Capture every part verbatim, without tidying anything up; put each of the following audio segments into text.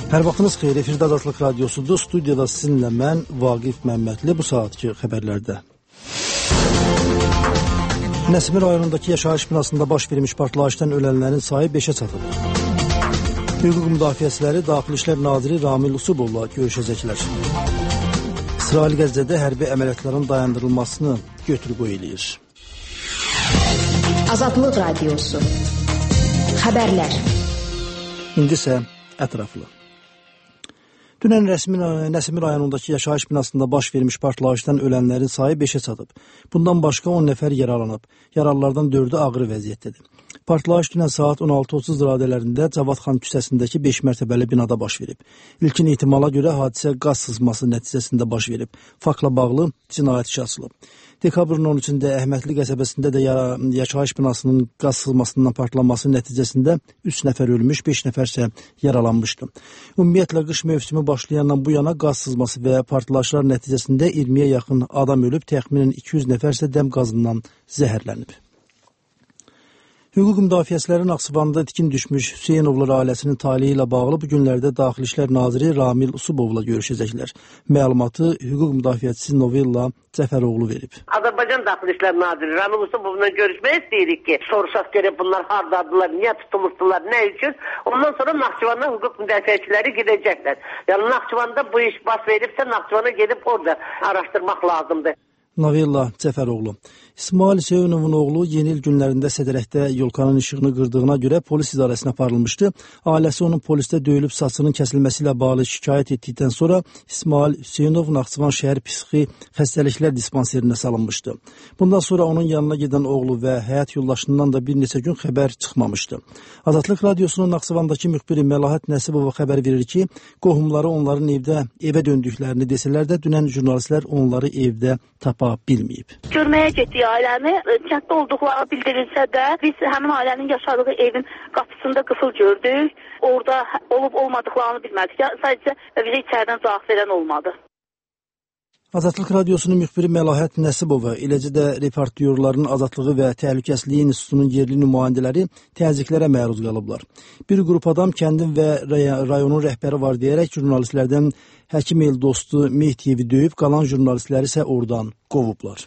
Hər vaxtınız xeyir, efirdə Azadlıq Radiosudur. Studiyada sizinlə mən, Vaqif Məmmədli, bu saatki xəbərlərdə. Nəsimi rayonundakı yaşayış binasında baş vermiş partlayışdan ölənlərin sayı beşə çatıb. Hüquq müdafiəçiləri Daxili İşlər Naziri Ramil Usubovla görüşəcəklər. İsrail Qəzzədə hərbi əməliyyatların dayandırılmasını götür-qoy eləyir. Azadlıq Radiosu. Xəbərlər. İndi isə ətraflı. Dünən rəsmi Nəsimi rayonundakı yaşayış binasında baş vermiş partlayışdan ölənlərin sayı beşə çatıb. Bundan başqa on nəfər yaralanıb. Yaralılardan dördü ağır vəziyyətdədir. Partlayış dünən saat on altı otuz radələrində Cavadxan küçəsindəki beş mərtəbəli binada baş verib. İlkin ehtimala görə hadisə qaz sızması nəticəsində baş verib. Faktla bağlı cinayət işi açılıb. Dekabrın on üçündə Əhmədli qəsəbəsində də yaşayış binasının qaz sızmasından partlaması nəticəsində üç nəfər ölmüş, beş nəfər isə yaralanmışdı. Ümumiyyətlə qış mövsümü başlayandan bu yana qaz sızması və partlayışlar nəticəsində iyirmiyə yaxın adam ölüb, təxminən iki yüz nəfər isə dəm qazından zəhərlənib. Hüquq müdafiəçiləri Naxçıvanda itkin düşmüş Hüseynovlar ailəsinin taleyi ilə bağlı bu günlərdə Daxili İşlər Naziri Ramil Usubovla görüşəcəklər. Məlumatı hüquq müdafiəçisi Novella Cəfəroğlu verib. Azərbaycan Daxili İşlər Naziri Ramil Usubovla görüşmək istəyirik ki, soruşaq görək bunlar hardadılar, niyə tutulmuşdular, nə üçün? Ondan sonra Naxçıvanda hüquq müdafiəçiləri gedəcəklər. Yəni Naxçıvanda bu iş baş veribsə Naxçıvana gedib orada araşdırmaq lazımdır. Novella Cəfəroğlu. İsmail Hüseynovun oğlu yeni il günlərində Sədərəkdə yolkanın işığını qırdığına görə polis idarəsinə aparılmışdı. Ailəsi onun polisdə döyülüb saçının kəsilməsi ilə bağlı şikayət etdikdən sonra İsmail Hüseynov Naxçıvan şəhər psixi xəstəliklər dispanserinə salınmışdı. Bundan sonra onun yanına gedən oğlu və həyat yoldaşından da bir neçə gün xəbər çıxmamışdı. Azadlıq Radiosunun Naxçıvandakı müxbiri Məlahət Nəsibova xəbər verir ki, qohumları onların evdə evə döndüklərini desələr də dünən jurnalistlər onları evdə tapa bilməyib. Görməyə getdik ailəni, kənddə olduqları bildirilsə də biz həmin ailənin yaşadığı evin qapısında qıfıl gördük. Orada olub-olmadıqlarını bilmədik. Sadəcə bizə içəridən cavab verən olmadı. Azadlıq Radiosunun müxbiri Məlahət Nəsibova, eləcə də reportyorların Azadlığı və Təhlükəsizliyi İnstitutunun yerli nümayəndələri təzyiqlərə məruz qalıblar. Bir qrup adam kəndin və rayonun rəhbəri var deyərək jurnalistlərdən Həkim el dostu Mehdiyevi döyüb, qalan jurnalistləri isə oradan qovublar.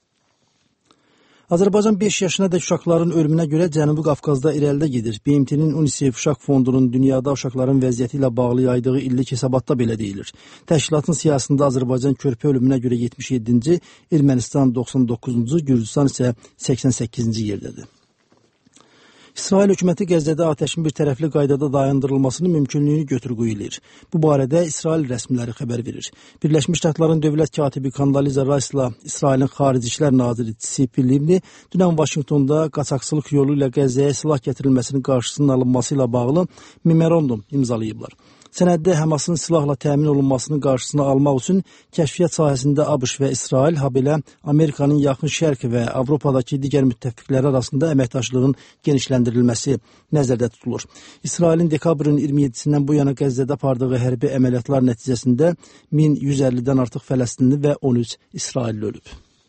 Azərbaycan beş yaşına dək uşaqların ölümünə görə Cənubi Qafqazda irəlidə gedir. B M T-nin UNICEF Uşaq Fondunun dünyada uşaqların vəziyyəti ilə bağlı yaydığı illik hesabatda belə deyilir. Təşkilatın siyasında Azərbaycan körpə ölümünə görə yetmiş yeddinci, Ermənistan doxsan doqquzuncu, Gürcüstan isə səksən səkkizinci yerdədir. İsrail hökuməti Qəzzədə atəşin bir tərəfli qaydada dayandırılmasının mümkünlüyünü götür-qoy eləyir. Bu barədə İsrail rəsmiləri xəbər verir. Birləşmiş Ştatların dövlət katibi Kandaliza Rice'la İsrailin Xarici İşlər Naziri Tzipi Livni dünən Vaşinqtonda qaçaqçılıq yolu ilə Qəzzəyə silah gətirilməsinin qarşısının alınması ilə bağlı memorandum imzalayıblar. Sənəddə Həmasın silahla təmin olunmasının qarşısını almaq üçün kəşfiyyat sahəsində ABŞ və İsrail, habelə Amerikanın yaxın şərq və Avropadakı digər müttəfiqləri arasında əməkdaşlığın genişləndirilməsi nəzərdə tutulur. İsrailin dekabrın iyirmi yeddisindən bu yana Qəzzədə apardığı hərbi əməliyyatlar nəticəsində min yüz əllidən artıq Fələstinli və on üç İsrailli ölüb.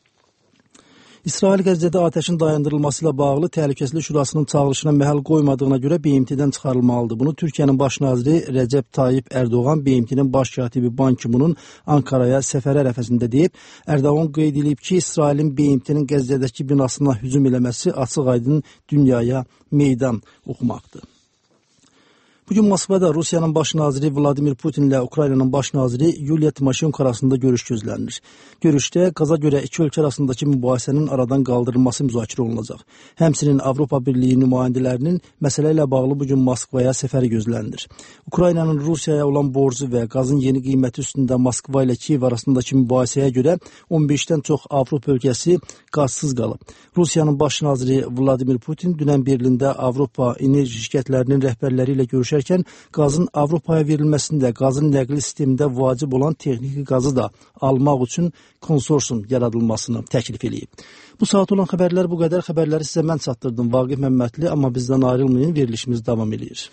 İsrail Qəzzədə atəşin dayandırılması ilə bağlı Təhlükəsizlik Şurasının çağırışına məhəl qoymadığına görə B M T-dən çıxarılmalıdır. Bunu Türkiyənin baş naziri Rəcəb Tayyip Ərdoğan B M T-nin baş katibi Ban Ki-munun Ankaraya səfəri ərəfəsində deyib. Ərdoğan qeyd edib ki, İsrailin B M T-nin Qəzzədəki binasına hücum eləməsi açıq-aydın dünyaya meydan oxumaqdır. Bugün Moskvada Rusiyanın baş naziri Vladimir Putin ilə Ukraynanın baş naziri Yuliya Timoşenko arasında görüş gözlənilir. Görüşdə qaza görə iki ölkə arasındakı mübahisənin aradan qaldırılması müzakirə olunacaq. Həmçinin Avropa Birliyi nümayəndələrinin məsələ ilə bağlı bugün Moskvaya səfəri gözlənilir. Ukraynanın Rusiyaya olan borcu və qazın yeni qiyməti üstündə Moskva ilə Kiyev arasındakı mübahisəyə görə on beşdən çox Avropa ölkəsi qazsız qalıb. Rusiyanın baş naziri Vladimir Putin dünən Berlində Avropa enerji şirkətlərinin rəhbərləri ilə görüşərkən qazın Avropaya verilməsində qazın nəqli sistemində vacib olan texniki qazı da almaq üçün konsorsum yaradılmasını təklif edib. Bu saat olan xəbərlər bu qədər. Xəbərləri sizə mən çatdırdım, Vaqif Məmmədli, amma bizdən ayrılmayın, verilişimiz davam edir.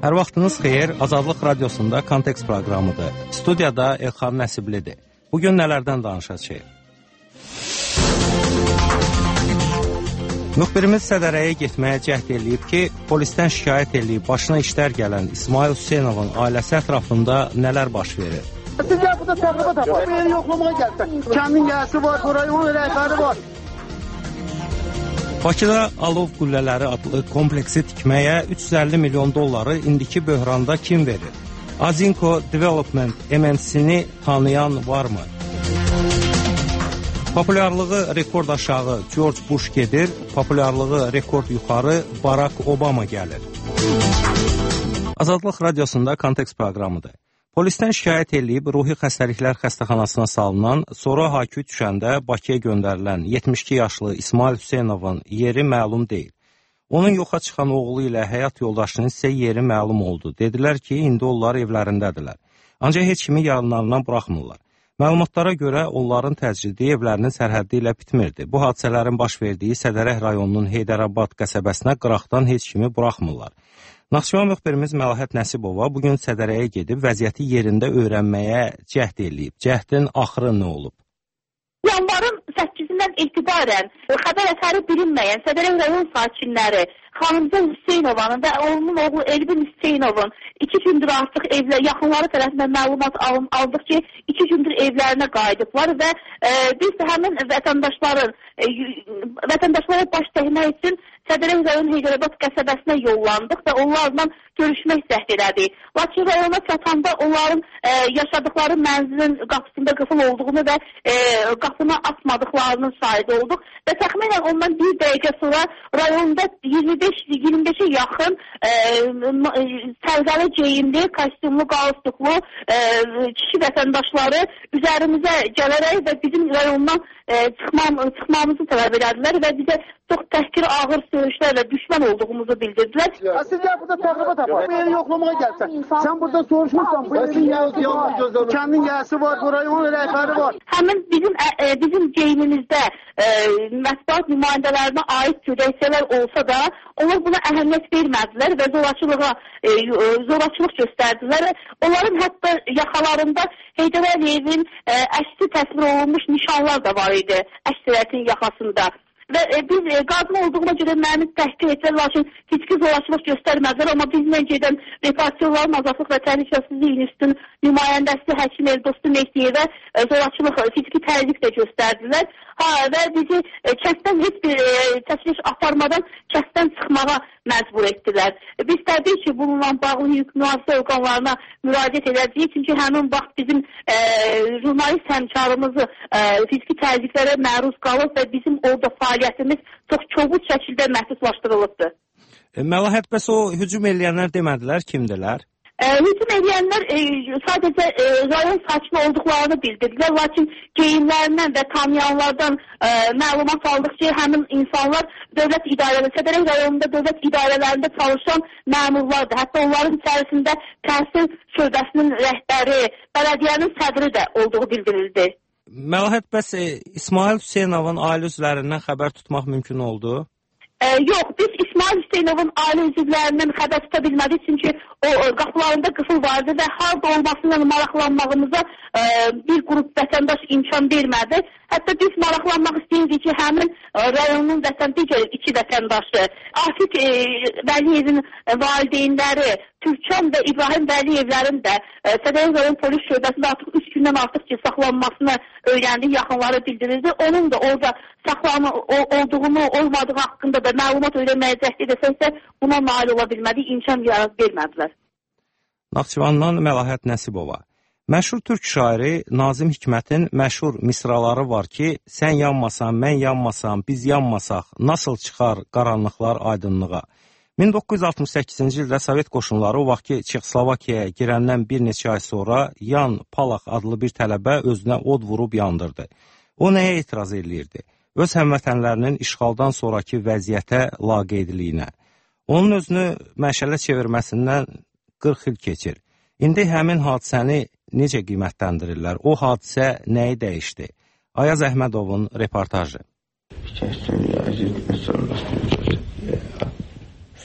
Hər vaxtınız xeyir, Azadlıq Radiosunda Kontekst proqramıdır. Studiyada Elxan Nəsiblidir. Bugün nələrdən danışacağıq? Müxbirimiz Sədərəyə getməyə cəhd eləyib ki, polisdən şikayət eləyib başına işlər gələn İsmail Hüseynovun ailəsi ətrafında nələr baş verir? Siz gəl burada təqribat tapar. Bu yeri yoxlamaya gəlsən. Kəndin gəlsi var, rayonun rəhbəri var. Bakıda Alov qüllələri adlı kompleksi tikməyə üç yüz əlli milyon dolları indiki böhranda kim verir? Azinco Development M M C-ni tanıyan varmı? Populyarlığı rekord aşağı George Bush gedir, populyarlığı rekord yuxarı Barack Obama gəlir. Azadlıq Radiosunda Kontekst proqramıdır. Polisdən şikayət eləyib ruhi xəstəliklər xəstəxanasına salınan, sonra H Q düşəndə Bakıya göndərilən yetmiş iki yaşlı İsmail Hüseynovun yeri məlum deyil. Onun yoxa çıxan oğlu ilə həyat yoldaşının isə yeri məlum oldu. Dedilər ki, indi onlar evlərindədirlər. Ancaq heç kimi yanlarından buraxmırlar. Məlumatlara görə onların təcridi evlərinin sərhəddi ilə bitmirdi. Bu hadisələrin baş verdiyi Sədərək rayonunun Heydərabad qəsəbəsinə qıraqdan heç kimi buraxmırlar. Naxçıvan müxbirimiz Məlahət Nəsibova bugün Sədərəyə gedib vəziyyəti yerində öyrənməyə cəhd eləyib. Cəhdin axırı nə olub? Yanvarın səkkizindən etibarən xəbər əsəri bilinməyən Sədərək rayon sakinləri Xanımcan Hüseynovanın və onun oğlu Elvin Hüseynovun iki gündür artıq evlə, yaxınları tərəfindən məlumat aldıq ki, iki gündür evlərinə qayıdıblar və e, biz də həmin vətəndaşların e, vətəndaşlara baş dəymək üçün Sədərək rayon Heydərabad qəsəbəsinə yollandıq və onlarla görüşmək cəhd elədik. Lakin rayona çatanda onların e, yaşadıkları mənzilin qapısında qıfıl olduğunu və e, qapını açmadıqlarının şahidi olduq və təxminən ondan bir dəqiqə sonra rayonda iyirmi beş iyirmi beşə yaxın e, sərgəli geyimli, kostyumlu, qalstuklu e, kişi vətəndaşları üzərimizə gələrək və bizim rayondan e, çıxmam, çıxmamızı tələb edədilər və bizə çox təhqir ağır söyüşlərlə düşmən olduğumuzu bildirdilər. Siz gəl burada təqribat tapar. Bu yeri yoxlamaya gəlsən. Sən burada soruşmursan, bu yerin gəlsi var, kəndin gəlsi var, rayonun rəhbəri var. Həmin bizim e, bizim geyimimizdə e, mətbuat nümayəndələrinə aid gödəksələr olsa da, onlar buna əhəmiyyət vermədilər və zorakılığa, e, zorakılıq göstərdilər. Onların hətta yaxalarında Heydər Əliyevin e, əksi təsvir olunmuş nişanlar da var idi əksəriyyətin yaxasında. Və e, biz e, qadın olduğuma görə məni təhqir etdilər, lakin heç ki zorakılıq göstərmədilər, amma bizlə gedən repatriyaların Azadlıq və Təhlükəsizlik İnstitutunun nümayəndəsi həkim Eldostu Mehdiyevə e, zorakılıq, fiziki təzyiq də göstərdilər. Ha, və bizi e, kənddən heç bir e, təşviş aparmadan kənddən çıxmağa məcbur etdilər. E, biz təbii ki, bununla bağlı hüquq mühafizə orqanlarına müraciət edəcəyik, çünki həmin vaxt bizim e, jurnalist həmkarımızı e, fiziki təzyiqlərə məruz qalıb və bizim orada fəaliyyətimiz çox kobud şəkildə məhdudlaşdırılıbdır. E, Məlahət, bəs o hücum eləyənlər demədilər, kimdilər? E, hücum edənlər e, sadəcə e, rayon sakini olduqlarını bildirdilər, lakin geyimlərindən və tanıyanlardan e, məlumat aldıq ki, həmin insanlar dövlət idarələri, Sədərək rayonunda dövlət idarələrində çalışan məmurlardır. Hətta onların içərisində təhsil şöbəsinin rəhbəri, bələdiyyənin sədri də olduğu bildirildi. Məlahət, bəs e, İsmail Hüseynovun ailə üzvlərindən xəbər tutmaq mümkün oldu? Ee, yox, biz İsmail Hüseynovun ailə üzvlərindən xəbər tuta bilmədik, çünki o qapılarında qıfıl vardı və harda olmasıyla maraqlanmağımıza e, bir qrup vətəndaş imkan vermədi. Hətta biz maraqlanmaq istəyirdik ki, həmin e, rayonun vətən, digər iki vətəndaşı, Afik e, Vəliyevin e, valideynləri, Türkan və İbrahim Vəliyevlərin də e, Sədərək rayon polis şöbəsində artıq üç gündən artıq ki, saxlanmasını öyrəndik, yaxınları bildirildi. Onun da orada saxlanma olduğunu, olmadığı haqqında da məlumat öyrənməyə cəhd edəsəksə, buna nail ola bilmədik, imkan vermədilər. Naxçıvandan Məlahət Nəsibova. Məşhur türk şairi Nazim Hikmətin məşhur misraları var ki, sən yanmasan, mən yanmasam, biz yanmasaq, nasıl çıxar qaranlıqlar aydınlığa? min doqquz yüz altmış səkkizinci ildə Sovet qoşunları o vaxt ki, Çexoslovakiyaya girəndən bir neçə ay sonra Yan Palaq adlı bir tələbə özünə od vurub yandırdı. O nəyə etiraz eləyirdi? Öz həmvətənlərinin işğaldan sonraki vəziyyətə laqeydliyinə. Onun özünü məşələ çevirməsindən qırx il keçir. İndi həmin hadisəni necə qiymətləndirirlər? O hadisə nəyi dəyişdi? Ayaz Əhmədovun reportajı.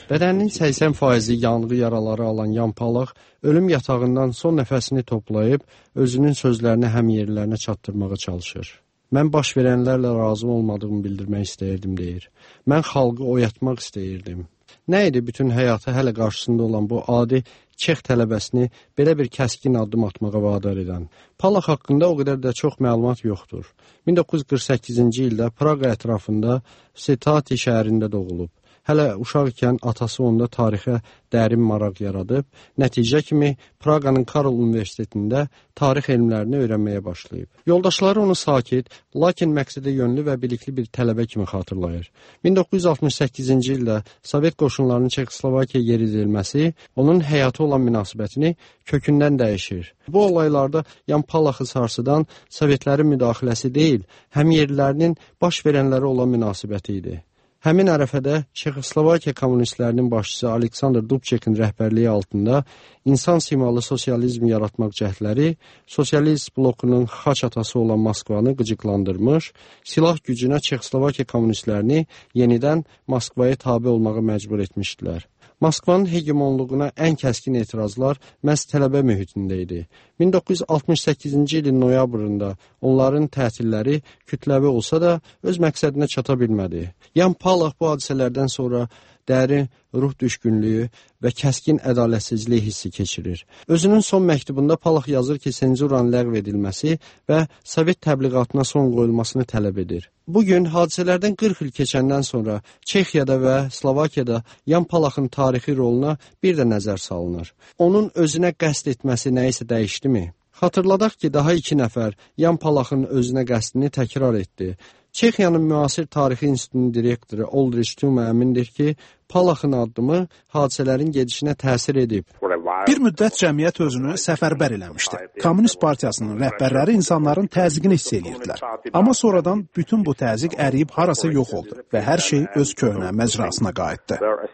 Bədəninin səksən faizi yanğı yaraları alan Yan Palach ölüm yatağından son nəfəsini toplayıb özünün sözlərini həm yerlərinə çatdırmağa çalışır. Mən baş verənlərlə razı olmadığımı bildirmək istəyirdim deyir. Mən xalqı oyatmaq istəyirdim. Nə idi bütün həyatı hələ qarşısında olan bu adi Çex tələbəsini belə bir kəskin addım atmağa vadar edən? Palach haqqında o qədər də çox məlumat yoxdur. min doqquz yüz qırx səkkizinci ildə Praqa ətrafında Setati şəhərində doğulub. Hələ uşaq ikən atası onda tarixə dərin maraq yaradıb, nəticə kimi Praqanın Karl Universitetində tarix elmlərini öyrənməyə başlayıb. Yoldaşları onu sakit, lakin məqsədə yönlü və bilikli bir tələbə kimi xatırlayır. min doqquz yüz altmış səkkizinci ildə Sovet qoşunlarının Çexoslovakiya yeridilməsi onun həyatı olan münasibətini kökündən dəyişir. Bu olaylarda Yan Palachı sarsıdan Sovetlərin müdaxiləsi deyil, həm yerlilərinin baş verənləri olan münasibəti idi. Həmin ərəfədə Çexoslovakiya kommunistlərinin başçısı Aleksandr Dubčekin rəhbərliyi altında insan simalı sosializm yaratmaq cəhdləri sosialist blokunun xaç atası olan Moskvanı qıcıqlandırmış, silah gücünə Çexoslovakiya kommunistlərini yenidən Moskvaya tabe olmağa məcbur etmişdilər. Moskvanın hegemonluğuna ən kəskin etirazlar məhz tələbə mühitində idi. min doqquz yüz altmış səkkizinci ilin noyabrında onların tətilləri kütləvi olsa da öz məqsədinə çata bilmədi. Yan Palach bu hadisələrdən sonra dərin ruh düşkünlüyü və kəskin ədalətsizlik hissi keçirir. Özünün son məktubunda Palach yazır ki, senzuranın ləğv edilməsi və Sovet təbliğatına son qoyulmasını tələb edir. Bugün hadisələrdən qırx il keçəndən sonra Çexiyada və Slovakiyada Yan Palachın tarixi roluna bir də nəzər salınır. Onun özünə qəsd etməsi nəyisə dəyişdimi? Xatırladaq ki, daha iki nəfər Yan Palachın özünə qəsdini təkrar etdi. Çexiyanın müasir tarixi institutunun direktoru Oldrich Tuma əmindir ki, Palachın addımı hadisələrin gedişinə təsir edib. Bir müddət cəmiyyət özünü səfərbər eləmişdi. Kommunist partiyasının rəhbərləri insanların təzyiqini hiss edirdilər. Amma sonradan bütün bu təzyiq əriyib harasa yox oldu və hər şey öz köhnə məcrasına qayıtdı.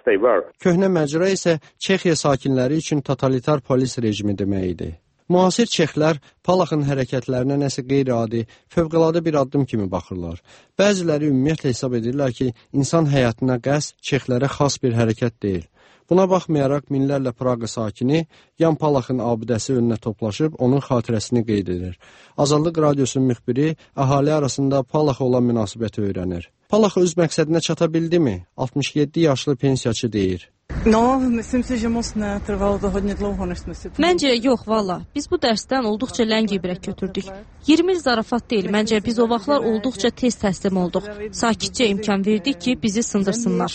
Köhnə məcra isə Çexiya sakinləri üçün totalitar polis rejimi demək idi. Müasir Çexlər Palachın hərəkətlərinə nəsə qeyri-adi, fövqəladə bir addım kimi baxırlar. Bəziləri ümumiyyətlə hesab edirlər ki, insan həyatına qəsd Çexlərə xas bir hərəkət deyil. Buna baxmayaraq minlərlə Praqa sakini Yan Palachın abidəsi önünə toplaşıb onun xatirəsini qeyd edir. Azadlıq radiosunun müxbiri əhali arasında Palach'a olan münasibəti öyrənir. Palach öz məqsədinə çata bildimi? altmış yeddi yaşlı pensiyaçı deyir. Məncə yox, valla. Biz bu dərsdən olduqca ləng ibrət götürdük. iyirmi il zarafat deyil. Məncə biz o vaxtlar olduqca tez təslim olduq. Sakitcə imkan verdik ki, bizi sındırsınlar.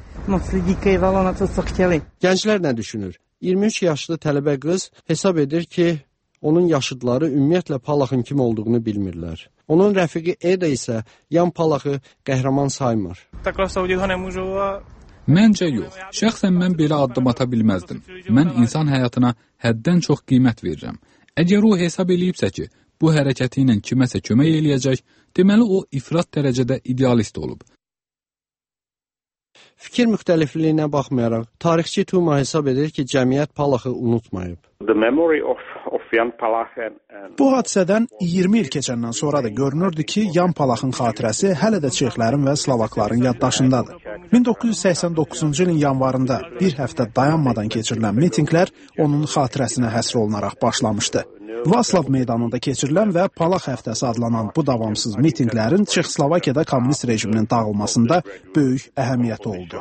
Gənclər nə düşünür? iyirmi üç yaşlı tələbə qız hesab edir ki, onun yaşıdları ümumiyyətlə Palachın kim olduğunu bilmirlər. Onun rəfiqi Eda isə Yan Palachı qəhrəman saymır. Məncə yox. Şəxsən mən belə addım ata bilməzdim. Mən insan həyatına həddən çox qiymət verirəm. Əgər o hesab eləyibsə ki, bu hərəkəti ilə kiməsə kömək eləyəcək, deməli o ifrat dərəcədə idealist olub. Fikir müxtəlifliyinə baxmayaraq, tarixçi Tuma hesab edir ki, cəmiyyət Palachı unutmayıb. Bu hadisədən iyirmi il keçəndən sonra da görünürdü ki, Yan Palachın xatirəsi hələ də Çexlərin və Slovakların yaddaşındadır. min doqquz yüz səksən doqquzuncu ilin yanvarında bir həftə dayanmadan keçirilən mitinqlər onun xatirəsinə həsr olunaraq başlamışdı. Vaslav meydanında keçirilən və Palach həftəsi adlanan bu davamsız mitinqlərin Çexoslovakiyada kommunist rejiminin dağılmasında böyük əhəmiyyəti oldu.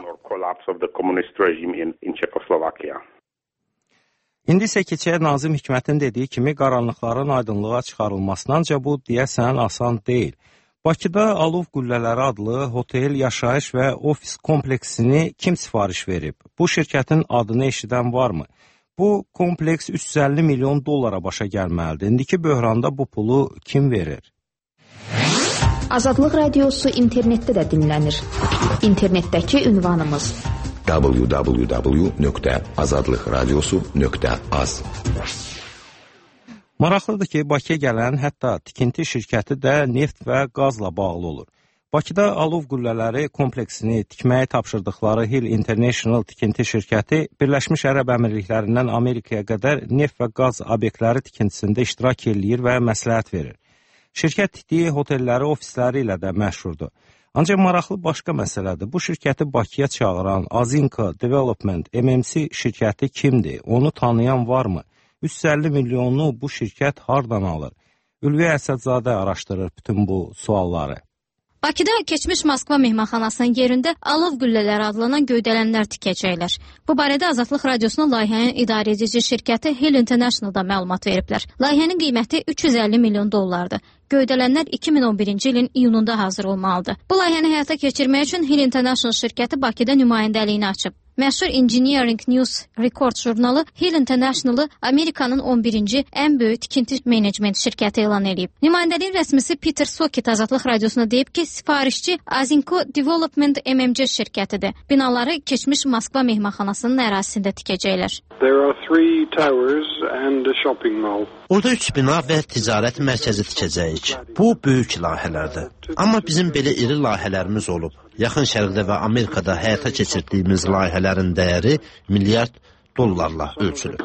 İndi isə keçək Nazim Hikmətin dediyi kimi qaranlıqların aydınlığa çıxarılmasından ancaq bu deyəsən asan deyil. Bakıda Alov Qüllələri adlı hotel, yaşayış və ofis kompleksini kim sifariş verib? Bu şirkətin adını eşidən varmı? Bu kompleks üç yüz əlli milyon dollara başa gəlməlidir. İndiki böhranda bu pulu kim verir? Azadlıq radiosu internetdə də dinlənir. İnternetdəki ünvanımız w w w nöqtə azadlıq radiosu nöqtə az. Maraqlıdır ki, Bakıya gələn hətta tikinti şirkəti də neft və qazla bağlı olur. Bakıda Alov Qüllələri kompleksini tikməyi tapşırdıqları Hill International tikinti şirkəti Birləşmiş Ərəb Əmirliklərindən Amerikaya qədər neft və qaz obyektləri tikintisində iştirak eləyir və məsləhət verir. Şirkət tikdiyi hotelləri, ofisləri ilə də məşhurdur. Ancaq maraqlı başqa məsələdir. Bu şirkəti Bakıya çağıran Azinco Development M M C şirkəti kimdir? Onu tanıyan varmı? üç yüz əlli milyonlu bu şirkət hardan alır? Ülviyə Əsədzadə araşdırır bütün bu sualları. Bakıda keçmiş Moskva mehmanxanasının yerində alov güllələri adlanan göydələnlər tikəcəklər. Bu barədə Azadlıq Radiosuna layihənin idarə edici şirkəti Hill International-da məlumat veriblər. Layihənin qiyməti üç yüz əlli milyon dollardır. Göydələnlər iki min on birinci ilin iyununda hazır olmalıdır. Bu layihəni həyata keçirmək üçün Hill International şirkəti Bakıda nümayəndəliyini açıb. Məşhur Engineering News Record jurnalı Hill International-ı Amerikanın on birinci ən böyük tikinti menecment şirkəti elan edib. Nümayəndəliyin rəsmisi Peter Socket Azadlıq Radiosuna deyib ki, sifarişçi Azinco Development M M C şirkətidir. Binaları keçmiş Moskva mehmanxanasının ərazisində tikəcəklər. There are three towers and a shopping mall. Orada üç bina və ticarət mərkəzi tikəcəyik. Bu böyük layihələrdir. Amma bizim belə iri layihələrimiz olub. Yaxın Şərqdə və Amerikada həyata keçirdiyimiz layihələrin dəyəri milyard dollarla ölçülür.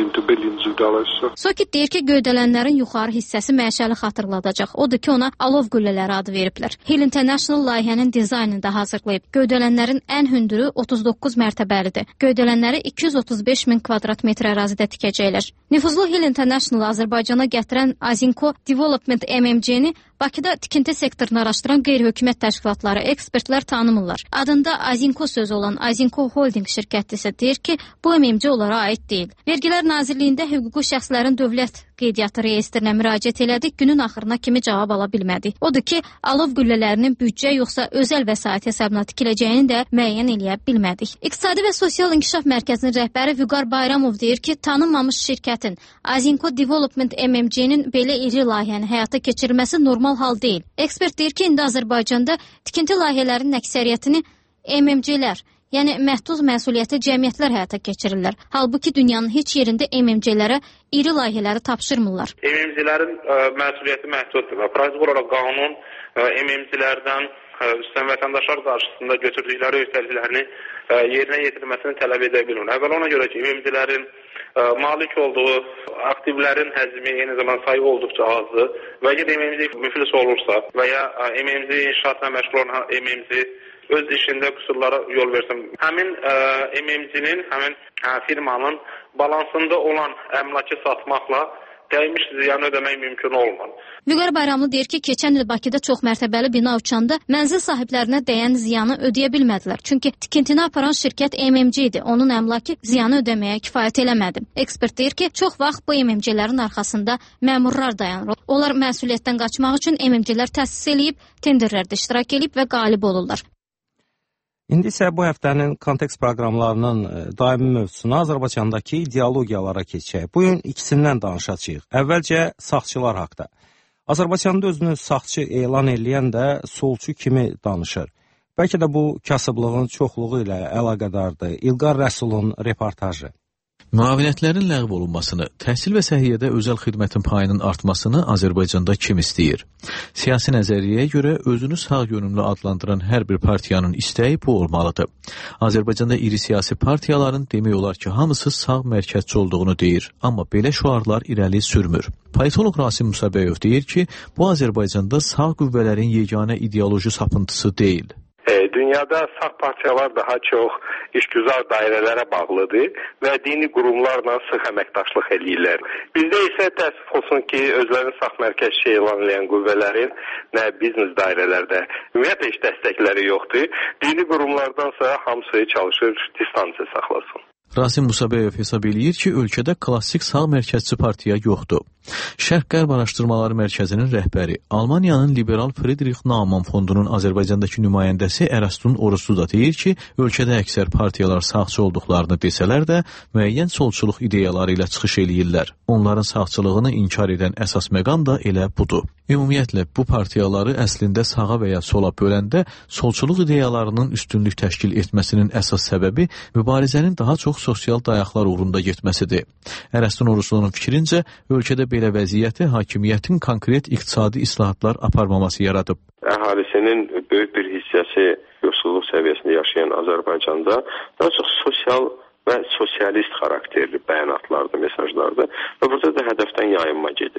Socket deyir ki, göydələnlərin yuxarı hissəsi məşəli xatırladacaq. Odur ki, ona alov güllələri adı veriblər. Hill International layihənin dizaynını da hazırlayıb. Göydələnlərin ən hündürü otuz doqquz mərtəbəlidir. Göydələnləri iki yüz otuz beş min kvadrat metr ərazidə tikəcəklər. Nüfuzlu Hill International Azərbaycana gətirən Azinco Development M M C-ni Bakıda tikinti sektorunu araşdıran qeyri-hökumət təşkilatları, ekspertlər tanımırlar. Adında Azinco sözü olan Azinco Holding şirkəti isə deyir ki, bu M M C onlara aid deyil. Vergilər Nazirliyində hüquqi şəxslərin dövlət qeydiyyatı reyestrinə müraciət elədik, günün axırına kimi cavab ala bilmədik. Odur ki, alov güllələrinin büdcə yoxsa özəl vəsait hesabına tikiləcəyini də müəyyən eləyə bilmədik. İqtisadi və Sosial İnkişaf Mərkəzinin rəhbəri Vüqar Bayramov deyir ki, tanınmamış şirkətin Azinco Development M M C-nin belə iri layihəni həyata keçirməsi normal hal deyil. Ekspert deyir ki, indi Azərbaycanda tikinti layihələrinin əksəriyyətini M M C-lər, yəni məhdud məsuliyyətli cəmiyyətlər həyata keçirirlər. Halbuki dünyanın heç yerində M M C-lərə iri layihələri tapşırmırlar. M M C-lərin məsuliyyəti məhduddur və praktiki olaraq qanun M M C-lərdən üstən vətəndaşlar qarşısında götürdükləri öhdəliklərini yerinə yetirməsini tələb edə bilmir. Əvvəl ona görə ki, M M C-lərin malik olduğu aktivlərin həcmi, eyni zamanda sayı olduqca azdır və əgər M M C müflis olursa və ya M M C inşaatla məşğul olan M M C öz işində qüsurlara yol versin. Həmin M M C-nin, həmin firmanın balansında olan əmlakı satmaqla dəymiş ziyanı ödəmək mümkün olmaz. Vüqar Bayramlı deyir ki, keçən il Bakıda çox mərtəbəli bina uçanda mənzil sahiblərinə dəyən ziyanı ödəyə bilmədilər. Çünki tikintini aparan şirkət M M C idi. Onun əmlakı ziyanı ödəməyə kifayət eləmədi. Ekspert deyir ki, çox vaxt bu M M C-lərin arxasında məmurlar dayanır. Onlar məsuliyyətdən qaçmaq üçün M M C-lər təsis eləyib, tenderlərdə iştirak edib və qalib olurlar. İndi isə bu həftənin kontekst proqramlarının daimi mövzusuna Azərbaycandakı ideologiyalara keçək. Bu gün ikisindən danışacağıq. Əvvəlcə sağçılar haqda. Azərbaycanda özünü sağçı elan eləyən də solçu kimi danışır. Bəlkə də bu kasıblığın çoxluğu ilə əlaqədardır. İlqar Rəsulun reportajı. Müavinətlərin ləğv olunmasını, təhsil və səhiyyədə özəl xidmətin payının artmasını Azərbaycanda kim istəyir? Siyasi nəzəriyyəyə görə özünü sağ yönümlü adlandıran hər bir partiyanın istəyi bu olmalıdır. Azərbaycanda iri siyasi partiyaların demək olar ki, hamısı sağ mərkəzçi olduğunu deyir, amma belə şüarlar irəli sürmür. Politolog Rasim Musabəyov deyir ki, bu Azərbaycanda sağ qüvvələrin yeganə ideoloji sapıntısı deyil. Dünyada sağ partiyalar daha çox işgüzar dairələrə bağlıdır və dini qurumlarla sıx əməkdaşlıq edirlər. Bizdə isə təəssüf olsun ki, özlərini sağ mərkəzçi elan edən qüvvələrin nə biznes dairələrdə ümumiyyətlə heç dəstəkləri yoxdur. Dini qurumlardansa hamısı çalışır distansiya saxlasın. Rasim Musabəyov hesab eləyir ki, ölkədə klassik sağ mərkəzçi partiya yoxdur. Şərq-Qərb Araşdırmaları Mərkəzinin rəhbəri, Almaniyanın liberal Friedrich Naumann fondunun Azərbaycandakı nümayəndəsi Ərəstun Oruclu da deyir ki, ölkədə əksər partiyalar sağçı olduqlarını desələr də, müəyyən solçuluq ideyaları ilə çıxış eləyirlər. Onların sağçılığını inkar edən əsas məqam da elə budur. Ümumiyyətlə, bu partiyaları əslində sağa və ya sola böləndə solçuluq ideyalarının üstünlük təşkil etməsinin əsas səbəbi mübarizənin daha çox sosial dayaqlar uğrunda getməsidir. Ərəstun Oruclunun fikrincə, ölkədə belə vəziyyəti hakimiyyətin konkret iqtisadi islahatlar aparmaması yaradıb. Əhalisinin böyük bir hissəsi yoxsulluq səviyyəsində yaşayan Azərbaycanda daha çox sosial və sosialist xarakterli bəyanatlardır, mesajlardır və burada da hədəfdən yayınma gedir.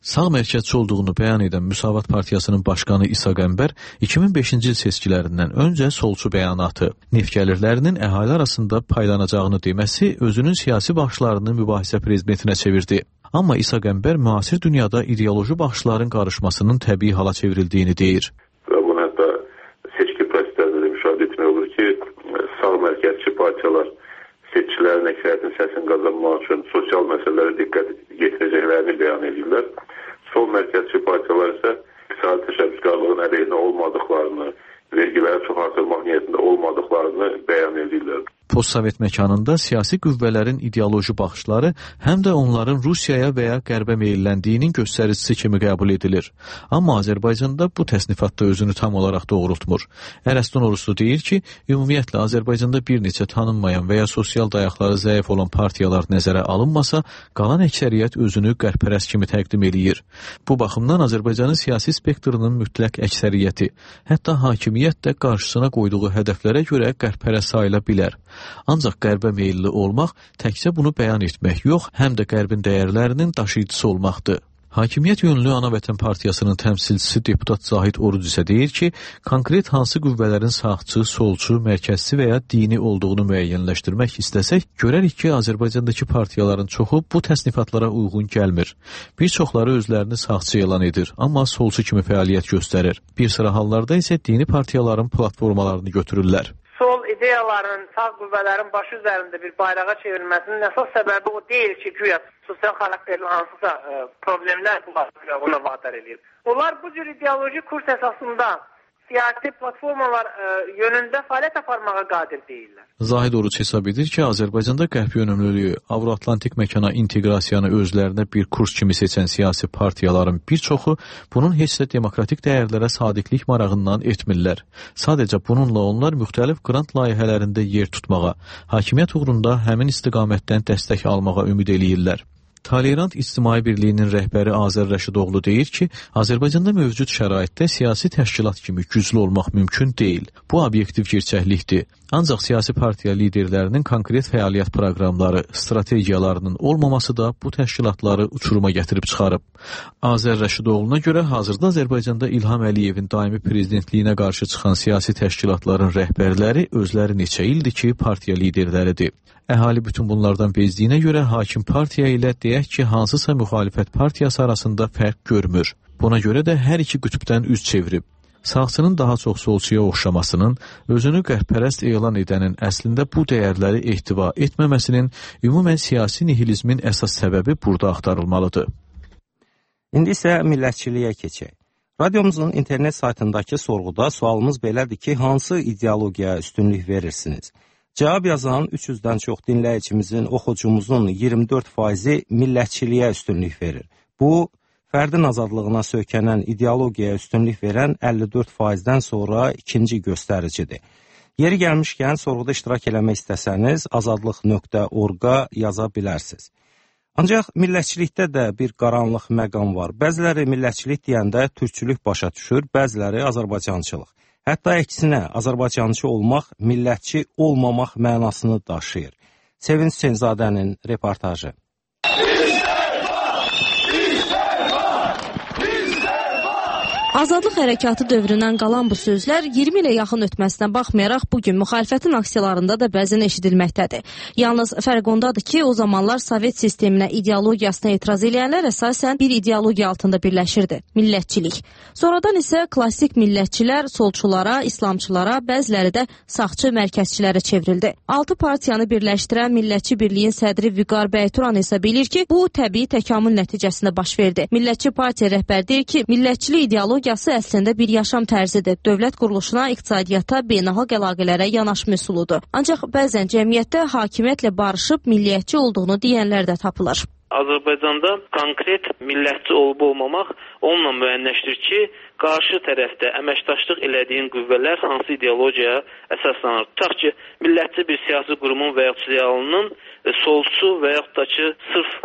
Sağ mərkəzçi olduğunu bəyan edən Müsavat Partiyasının başqanı İsa Qəmbər iki min beşinci il seçkilərindən öncə solçu bəyanatı, neft gəlirlərinin əhali arasında paylanacağını deməsi özünün siyasi baxışlarını mübahisə prezidentinə çevirdi. Amma İsa Qəmbər müasir dünyada ideoloji baxışların qarışmasının təbii hala çevrildiyini deyir. Və bunu hətta seçki proseslərində də müşahidə etmək olur ki, sağ mərkəzçi partiyalar seçkilərin əksəriyyətinin səsini qazanmaq üçün sosial məsələlərə diqqət yetirəcəklərini bəyan edirlər. Sol mərkəzçi partiyalar isə iqtisadi təşəbbüskarlığın əleyhinə olmadıqlarını, vergiləri çox artırmaq niyyətində olmadıqlarını bəyan edirlər. Postsovet məkanında siyasi qüvvələrin ideoloji baxışları həm də onların Rusiyaya və ya qərbə meyilləndiyinin göstəricisi kimi qəbul edilir. Amma Azərbaycanda bu təsnifatda özünü tam olaraq doğrultmur. Ərəstun Orusu deyir ki, ümumiyyətlə Azərbaycanda bir neçə tanınmayan və ya sosial dayaqları zəif olan partiyalar nəzərə alınmasa, qalan əksəriyyət özünü qərb-pərəst kimi təqdim eləyir. Bu baxımdan Azərbaycanın siyasi spektrinin mütləq əksəriyyəti, hətta hakimiyyət də qarşısına qoyduğu hədəflərə görə qərb-pərəst sayıla bilər. Ancaq qərbə meyilli olmaq təkcə bunu bəyan etmək yox, həm də qərbin dəyərlərinin daşıyıcısı olmaqdır. Hakimiyyət yönlü Ana Vətən Partiyasının təmsilçisi deputat Zahid Oruc isə deyir ki, konkret hansı qüvvələrin sağçı, solçu, mərkəzçi və ya dini olduğunu müəyyənləşdirmək istəsək, görərik ki, Azərbaycandakı partiyaların çoxu bu təsnifatlara uyğun gəlmir. Bir çoxları özlərini sağçı elan edir, amma solçu kimi fəaliyyət göstərir. Bir sıra hallarda isə dini partiyaların platformalarını götürürlər. Sol ideyaların, sağ qüvvələrin başı üzərində bir bayrağa çevrilməsinin əsas səbəbi o deyil ki, güya sosial xarakterli hansısa ə, problemlər buna vadar edir. Onlar bu cür ideoloji kurs əsasında siyasi platformalar ə, yönündə fəaliyyət aparmağa qadir deyirlər. Zahid Oruc hesab edir ki, Azərbaycanda qərb yönümlülüyü, Avro-Atlantik məkana inteqrasiyanı özlərinə bir kurs kimi seçən siyasi partiyaların bir çoxu bunun heç də demokratik dəyərlərə sadiqlik marağından etmirlər. Sadəcə bununla onlar müxtəlif qrant layihələrində yer tutmağa, hakimiyyət uğrunda həmin istiqamətdən dəstək almağa ümid eləyirlər. Tolerant İctimai Birliyinin rəhbəri Azər Rəşidoğlu deyir ki, Azərbaycanda mövcud şəraitdə siyasi təşkilat kimi güclü olmaq mümkün deyil. Bu obyektiv gerçəklikdir. Ancaq siyasi partiya liderlərinin konkret fəaliyyət proqramları, strategiyalarının olmaması da bu təşkilatları uçuruma gətirib çıxarıb. Azər Rəşidoğlu'na görə hazırda Azərbaycanda İlham Əliyevin daimi prezidentliyinə qarşı çıxan siyasi təşkilatların rəhbərləri özləri neçə ildir ki, partiya liderləridir. Əhali bütün bunlardan bezdiyinə görə hakim partiya ilə deyək ki, hansısa müxalifət partiyası arasında fərq görmür. Buna görə də hər iki qütbdən üz çevirib. Sağçının daha çox solçuya oxşamasının, özünü qərb-pərəst elan edənin əslində bu dəyərləri ehtiva etməməsinin, ümumən siyasi nihilizmin əsas səbəbi burada axtarılmalıdır. İndi isə millətçiliyə keçək. Radiomuzun internet saytındakı sorğuda sualımız belədir ki, hansı ideologiyaya üstünlük verirsiniz? Cavab yazan üç yüzdən çox dinləyicimizin, oxucumuzun iyirmi dörd faizi millətçiliyə üstünlük verir. Bu, fərdin azadlığına söykənən ideologiyaya üstünlük verən əlli dörd faizdən sonra ikinci göstəricidir. Yeri gəlmişkən, sorğuda iştirak eləmək istəsəniz, azadlıq nöqtə org-a yaza bilərsiniz. Ancaq millətçilikdə də bir qaranlıq məqam var. Bəziləri millətçilik deyəndə türkçülük başa düşür, bəziləri azərbaycançılıq. Hətta əksinə, azərbaycançı olmaq, millətçi olmamaq mənasını daşıyır. Sevinç Hüseynzadənin reportajı. Azadlıq hərəkatı dövründən qalan bu sözlər iyirmi ilə yaxın ötməsinə baxmayaraq bugün müxalifətin aksiyalarında da bəzən eşidilməkdədir. Yalnız fərq ondadır ki, o zamanlar Sovet sisteminə, ideologiyasına etiraz edənlər əsasən bir ideologiya altında birləşirdi, millətçilik. Sonradan isə klassik millətçilər solçulara, islamçılara, bəziləri də sağçı mərkəzçilərə çevrildi. Altı partiyanı birləşdirən Millətçi Birliyin sədri Vüqar Bəyturan hesab edir ki, bu təbii təkamül nəticəsində baş verdi. Millətçi partiya rəhbəri deyir ki, millətçilik ideologiyası əslində bir yaşam tərzidir. Dövlət quruluşuna, iqtisadiyyata, beynəlxalq əlaqələrə yanaşma üsuludur. Ancaq bəzən cəmiyyətdə hakimiyyətlə barışıb milliyyətçi olduğunu deyənlər də tapılır. Azərbaycanda konkret millətçi olub-olmamaq onunla müəyyənləşdir ki, qarşı tərəfdə əməkdaşlıq elədiyin qüvvələr hansı ideologiyaya əsaslanır. Tutaq ki, millətçi bir siyasi qurumun və yaxud siyalının solçu və yaxud da ki, sırf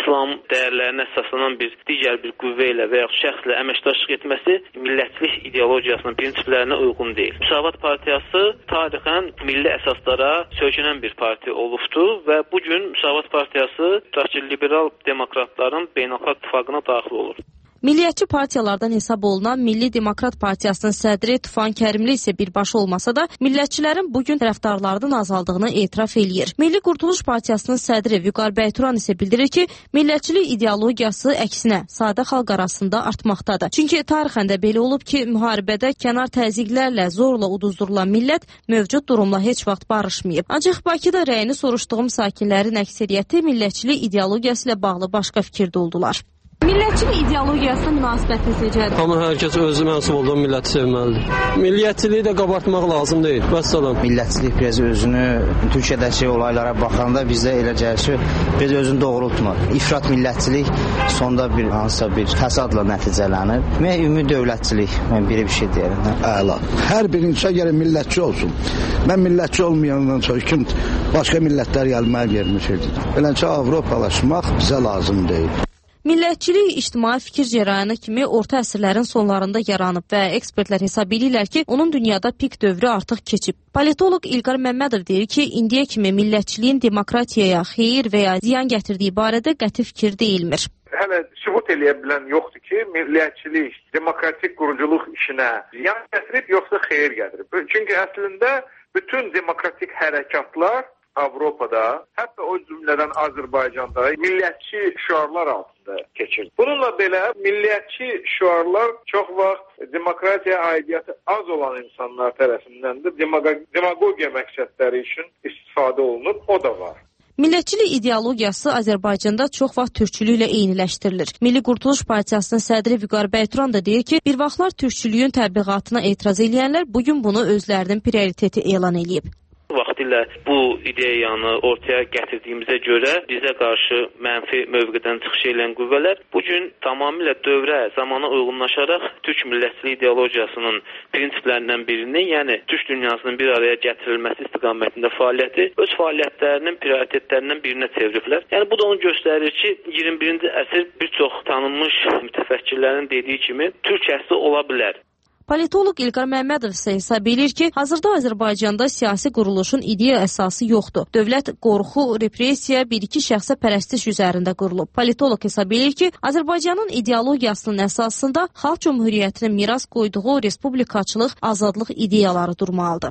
İslam dəyərlərinə əsaslanan bir digər bir qüvvə ilə və ya şəxslə əməkdaşlıq etməsi millətçilik ideologiyasının prinsiplərinə uyğun deyil. Müsavat Partiyası tarixən milli əsaslara söykənən bir partiya olubdur və bu gün Müsavat Partiyası tutaq ki, liberal demokratların beynəlxalq ittifaqına daxil olur. Milliyyətçi partiyalardan hesab olunan Milli Demokrat Partiyasının sədri Tufan Kərimli isə birbaşa olmasa da millətçilərin bugün tərəfdarlarının azaldığını etiraf eləyir. Milli Qurtuluş Partiyasının sədri Vüqar Bəyturan isə bildirir ki, millətçilik ideologiyası əksinə sadə xalq arasında artmaqdadır. Çünki tarixən də belə olub ki, müharibədə kənar təzyiqlərlə zorla uduzdurulan millət mövcud durumla heç vaxt barışmayıb. Ancaq Bakıda rəyini soruşduğum sakinlərin əksəriyyəti millətçilik ideologiyası ilə bağlı başqa fikirdə oldular. Millətçilik ideologiyasına münasibətiniz necədir? Amma hər kəs özü mənsub olduğu milləti sevməlidir. Milliyyətçiliyi də qabartmaq lazım deyil. Vəssalam. Millətçilik biraz özünü Türkiyədəki olaylara baxanda bizdə elə gəlir ki, biz özünü doğrultmur. İfrat millətçilik sonda bir hansısa bir fəsadla nəticələnir. Və ümumi dövlətçilik, mən belə bir şey deyirəm. Əla. Hər bir insan gərək millətçi olsun. Mən millətçi olmayandan sonra kim başqa millətlər gəlməyə gelmişdir. Beləncə Avropalaşmaq bizə lazım deyil. Millətçilik ictimai fikir cərəyanı kimi orta əsrlərin sonlarında yaranıb və ekspertlər hesab edirlər ki, onun dünyada pik dövrü artıq keçib. Politoloq İlqar Məmmədov deyir ki, indiyə kimi millətçiliyin demokratiyaya xeyir və ya ziyan gətirdiyi barədə qəti fikir deyilmir. Hələ sübut eləyə bilən yoxdur ki, millətçilik demokratik quruculuq işinə ziyan gətirib yoxsa xeyir gətirib. Çünki əslində bütün demokratik hərəkatlar Avropada, hətta o cümlədən Azərbaycanda millətçi şüarlar altında keçir. Bununla belə millətçi şüarlar çox vaxt demokratiya aidiyyatı az olan insanlar tərəfindən də demagogiya məqsədləri üçün istifadə olunub, o da var. Millətçilik ideologiyası Azərbaycanda çox vaxt türkçülüklə eyniləşdirilir. Milli Qurtuluş Partiyasının sədri Vüqar Bəyturan da deyir ki, bir vaxtlar türkçülüyün təbliğatına etiraz edənlər bugün bunu özlərinin prioriteti elan edib. Vaxtilə bu ideyanı ortaya gətirdiyimizə görə bizə qarşı mənfi mövqedən çıxış edən qüvvələr bugün tamamilə dövrə, zamana uyğunlaşaraq türk millətçilik ideologiyasının prinsiplərindən birini, yəni türk dünyasının bir araya gətirilməsi istiqamətində fəaliyyəti öz fəaliyyətlərinin prioritetlərindən birinə çeviriblər. Yəni bu da onu göstərir ki, iyirmi birinci əsr bir çox tanınmış mütəfəkkirlərin dediyi kimi türk əsli ola bilər. Politoloq İlqar Məmmədov isə hesab edir ki, hazırda Azərbaycanda siyasi quruluşun ideya əsası yoxdur. Dövlət qorxu, repressiya, bir-iki şəxsə pərəstiş üzərində qurulub. Politoloq hesab edir ki, Azərbaycanın ideologiyasının əsasında xalq cümhuriyyətinin miras qoyduğu respublikaçılıq, azadlıq ideyaları durmalıdır.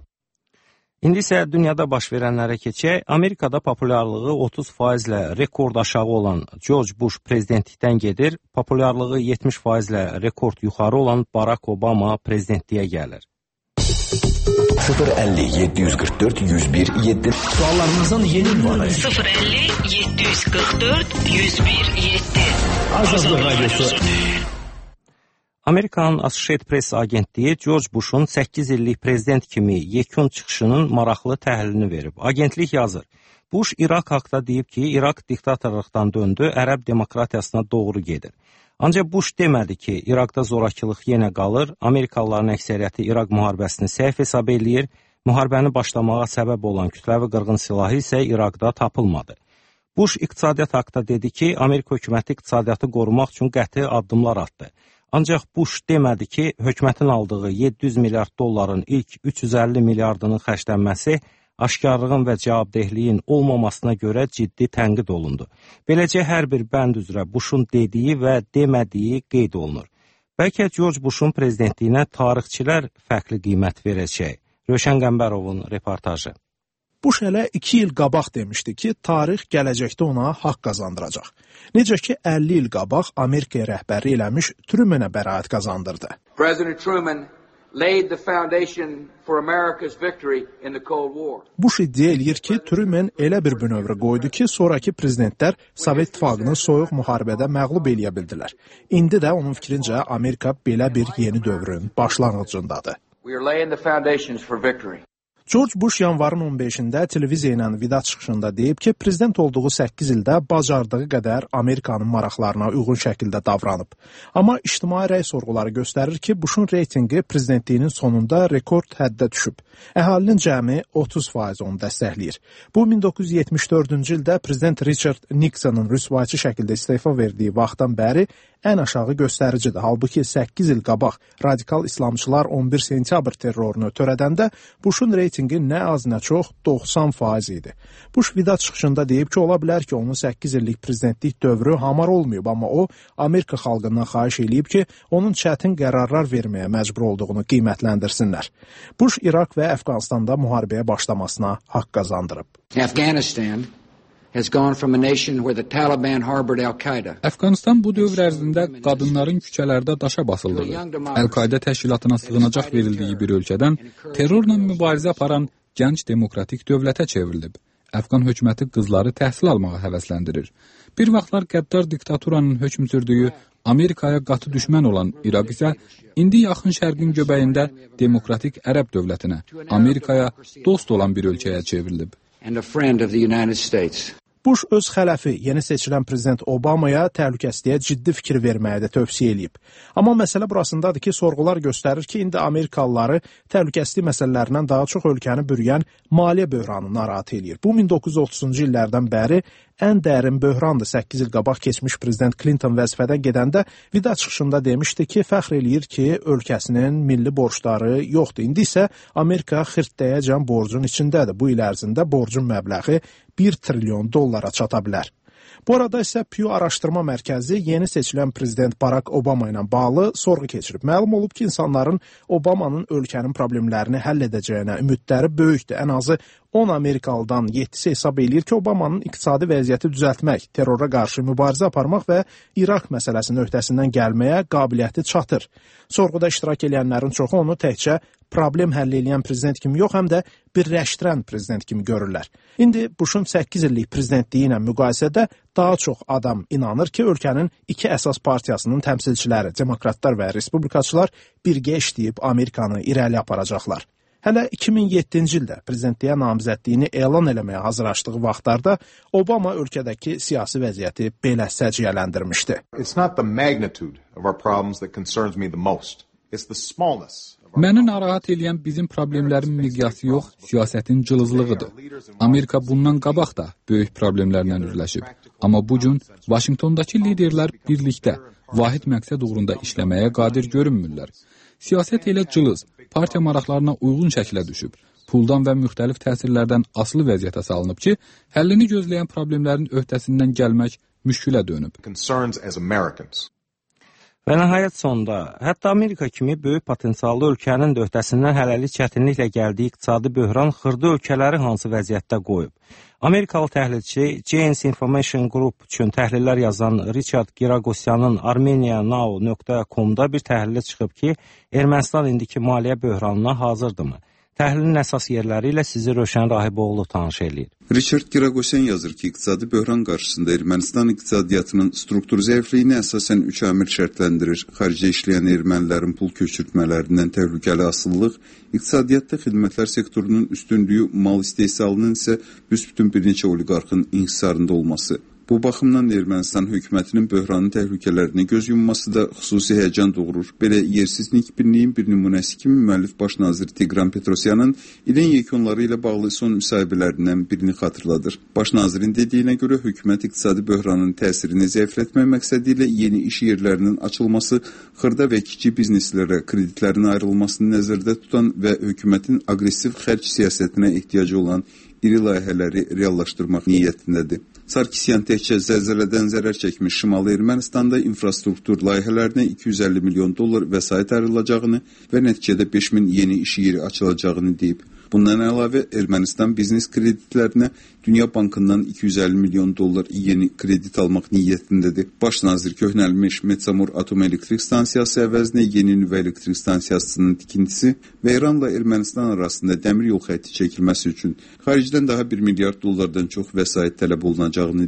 İndi isə dünyada baş verənlərə keçək. Amerikada populyarlığı otuz faizlə rekord aşağı olan George Bush prezidentlikdən gedir. Populyarlığı yetmiş faizlə rekord yuxarı olan Barack Obama prezidentliyə gəlir. sıfır əlli yeddi yüz qırx dörd yüz bir yeddi Suallarınızın yeni ünvanı sıfır əlli yeddi yüz qırx dörd yüz bir yeddi Azadlıq Radyosu. Amerikanın Associated Press agentliyi George Bush'un səkkiz illik prezident kimi yekun çıxışının maraqlı təhlilini verib. Agentlik yazır. Bush İraq haqda deyib ki, İraq diktatorluqdan döndü, ərəb demokratiyasına doğru gedir. Ancaq Bush demədi ki, İraqda zorakılıq yenə qalır, Amerikalıların əksəriyyəti İraq müharibəsini səhv hesab eləyir, müharibəni başlamağa səbəb olan kütləvi qırğın silahı isə İraqda tapılmadı. Bush iqtisadiyyat haqda dedi ki, Amerika hökuməti iqtisadiyyatı qorumaq üçün qəti addımlar atdı. Ancaq Bush demədi ki, hökumətin aldığı yeddi yüz milyard dolların ilk üç yüz əlli milyardının xərclənməsi aşkarlığın və cavabdehliyin olmamasına görə ciddi tənqid olundu. Beləcə hər bir bənd üzrə Bush'un dediyi və demədiyi qeyd olunur. Bəlkə George Bush'un prezidentliyinə tarixçilər fərqli qiymət verəcək. Rövşən Qəmbərovun reportajı. Bush hələ iki il qabaq demişdi ki, tarix gələcəkdə ona haqq qazandıracaq. Necə ki, əlli il qabaq Amerika rəhbəri eləmiş Truman'a bəraət qazandırdı. President Truman laid the foundation for America's victory in the Cold War. Bush iddia eləyir ki, Truman elə bir bünövrə qoydu ki, sonraki prezidentlər Sovet İttifaqını soyuq müharibədə məğlub eləyə bildilər. İndi də onun fikrincə Amerika belə bir yeni dövrün başlanğıcındadır. We are laying the foundations for victory. George Bush yanvarın on beşində televiziya ilə vida çıxışında deyib ki, prezident olduğu səkkiz ildə bacardığı qədər Amerikanın maraqlarına uyğun şəkildə davranıb. Amma ictimai rəy sorğuları göstərir ki, Bushun reytingi prezidentliyinin sonunda rekord həddə düşüb. Əhalinin cəmi otuz faiz onu dəstəkləyir. Bu, min doqquz yüz yetmiş dördüncü ildə prezident Richard Nixonun rüsvayçı şəkildə istefa verdiyi vaxtdan bəri ən aşağı göstəricidir. Halbuki səkkiz il qabaq radikal İslamçılar on bir sentyabr terrorunu törədəndə Bushun reytingi nə az nə çox doxsan faiz idi. Bush vida çıxışında deyib ki, ola bilər ki, onun səkkiz illik prezidentlik dövrü hamar olmayıb, amma o, Amerika xalqından xahiş eləyib ki, onun çətin qərarlar verməyə məcbur olduğunu qiymətləndirsinlər. Bush İraq və Əfqanistanda müharibəyə başlamasına haqq qazandırıb. Afghanistan has gone from a nation where the Taliban harbored Al-Qaeda. Əfqanistan bu dövr ərzində qadınların küçələrdə daşa basıldığı, Əl-Qaida təşkilatına sığınacaq verildiyi bir ölkədən terrorla mübarizə aparan gənc demokratik dövlətə çevrilib. Əfqan hökuməti qızları təhsil almağa həvəsləndirir. Bir vaxtlar qəddar diktaturanın hökm sürdüyü Amerikaya qatı düşmən olan İraq isə indi yaxın şərqin göbəyində demokratik ərəb dövlətinə, Amerikaya dost olan bir ölkəyə çevrilib. And a friend of the United States. Bush öz xələfi, yeni seçilən prezident Obamaya təhlükəsizliyə ciddi fikir verməyə də tövsiyə eləyib. Amma məsələ burasındadır ki, sorğular göstərir ki, indi Amerikalıları təhlükəsizlik məsələlərindən daha çox ölkəni bürüyən maliyyə böhranı narahat eləyir. Bu, min doqquz yüz otuzuncu illərdən bəri ən dərin böhrandır. səkkiz il qabaq keçmiş prezident Clinton vəzifədən gedəndə vida çıxışında demişdi ki, fəxr eləyir ki, ölkəsinin milli borcları yoxdur. İndi isə Amerika xırtdəyəcən borcun içindədir. Bu il ərzində borcun məbləği bir trilyon dollara çata bilər. Bu arada isə Pew Araşdırma Mərkəzi yeni seçilən prezident Barack Obama ilə bağlı sorğu keçirib. Məlum olub ki, insanların Obamanın ölkənin problemlərini həll edəcəyinə ümidləri böyükdür. Ən azı on Amerikalıdan yeddisi hesab eləyir ki, Obamanın iqtisadi vəziyyəti düzəltmək, terrora qarşı mübarizə aparmaq və İraq məsələsinin öhdəsindən gəlməyə qabiliyyəti çatır. Sorğuda iştirak edənlərin çoxu onu təkcə problem həll edən prezident kimi yox, həm də birləşdirən prezident kimi görürlər. İndi Bushun səkkiz illik prezidentliyi ilə müqayisədə daha çox adam inanır ki, ölkənin iki əsas partiyasının təmsilçiləri, demokratlar və respublikaçılar birgə işləyib Amerikanı irəli aparacaqlar. Hələ iki min yeddinci ildə prezidentliyə namizədliyini elan eləməyə hazırlaşdığı vaxtlarda Obama ölkədəki siyasi vəziyyəti belə səciyyələndirmişdi. It's not the magnitude of our problems that concerns me the most. It's the smallness. Məni narahat edən bizim problemlərin miqyası yox, siyasətin cılızlığıdır. Amerika bundan qabaq da böyük problemlərlə üzləşib. Amma bu gün Vaşinqtondakı liderlər birlikdə vahid məqsəd uğrunda işləməyə qadir görünmürlər. Siyasət elə cılız, partiya maraqlarına uyğun şəklə düşüb. Puldan və müxtəlif təsirlərdən asılı vəziyyətə salınıb ki, həllini gözləyən problemlərin öhdəsindən gəlmək müşkülə dönüb. Və nəhayət sonda, hətta Amerika kimi böyük potensiallı ölkənin də öhdəsindən hələlik çətinliklə gəldiyi iqtisadi böhran xırda ölkələri hansı vəziyyətdə qoyub. Amerikalı təhlilçi Janes Information Group üçün təhlillər yazan Richard Giragosyanın armenia now nöqtə com'da bir təhlili çıxıb ki, Ermənistan indiki maliyyə böhranına hazırdırmı? Təhlilin əsas yerləri ilə sizi Rövşən Rahiboğlu tanış eləyir. Richard Giragosyan yazır ki, iqtisadi böhran qarşısında Ermənistan iqtisadiyyatının struktur zəifliyini əsasən üç amil şərtləndirir. Xaricə işləyən ermənilərin pul köçürtmələrindən təhlükəli asıllıq, iqtisadiyyatda xidmətlər sektorunun üstünlüyü, mal istehsalının isə büsbütün bir neçə oliqarxın inhisarında olması. Bu baxımdan Ermənistan hökumətinin böhranın təhlükələrini göz yumması da xüsusi həyəcan doğurur. Belə yersiz nikbirliyin bir nümunəsi kimi müəllif baş nazir Tigran Petrosyanın ilin yekunları ilə bağlı son müsahibələrindən birini xatırladır. Baş nazirin dediyinə görə hökumət iqtisadi böhranın təsirini zəiflətmək məqsədi ilə yeni iş yerlərinin açılması, xırda və kiçik bizneslərə kreditlərin ayrılmasını nəzərdə tutan və hökumətin aqressiv xərc siyasətinə ehtiyacı olan iri layihələri reallaşdırmaq niyyətindədir. Sarkisyan təkcə zəlzələdən zərər çəkmiş Şimali Ermənistanda infrastruktur layihələrinə iki yüz əlli milyon dollar vəsait ayrılacağını və nəticədə beş min yeni iş yeri açılacağını deyib. Bundan əlavə Ermənistan biznes kreditlərinə Dünya Bankından iki yüz əlli milyon dollar yeni kredit almaq niyyətindədir. Baş nazir köhnəlmiş Metsamor Atom Elektrik Stansiyası əvəzinə yeni nüvə elektrik stansiyasının tikintisi və İranla Ermənistan arasında dəmir yol xətti çəkilməsi üçün xaricdən daha bir milyard dollardan çox vəsait tələb olunacağını deyib.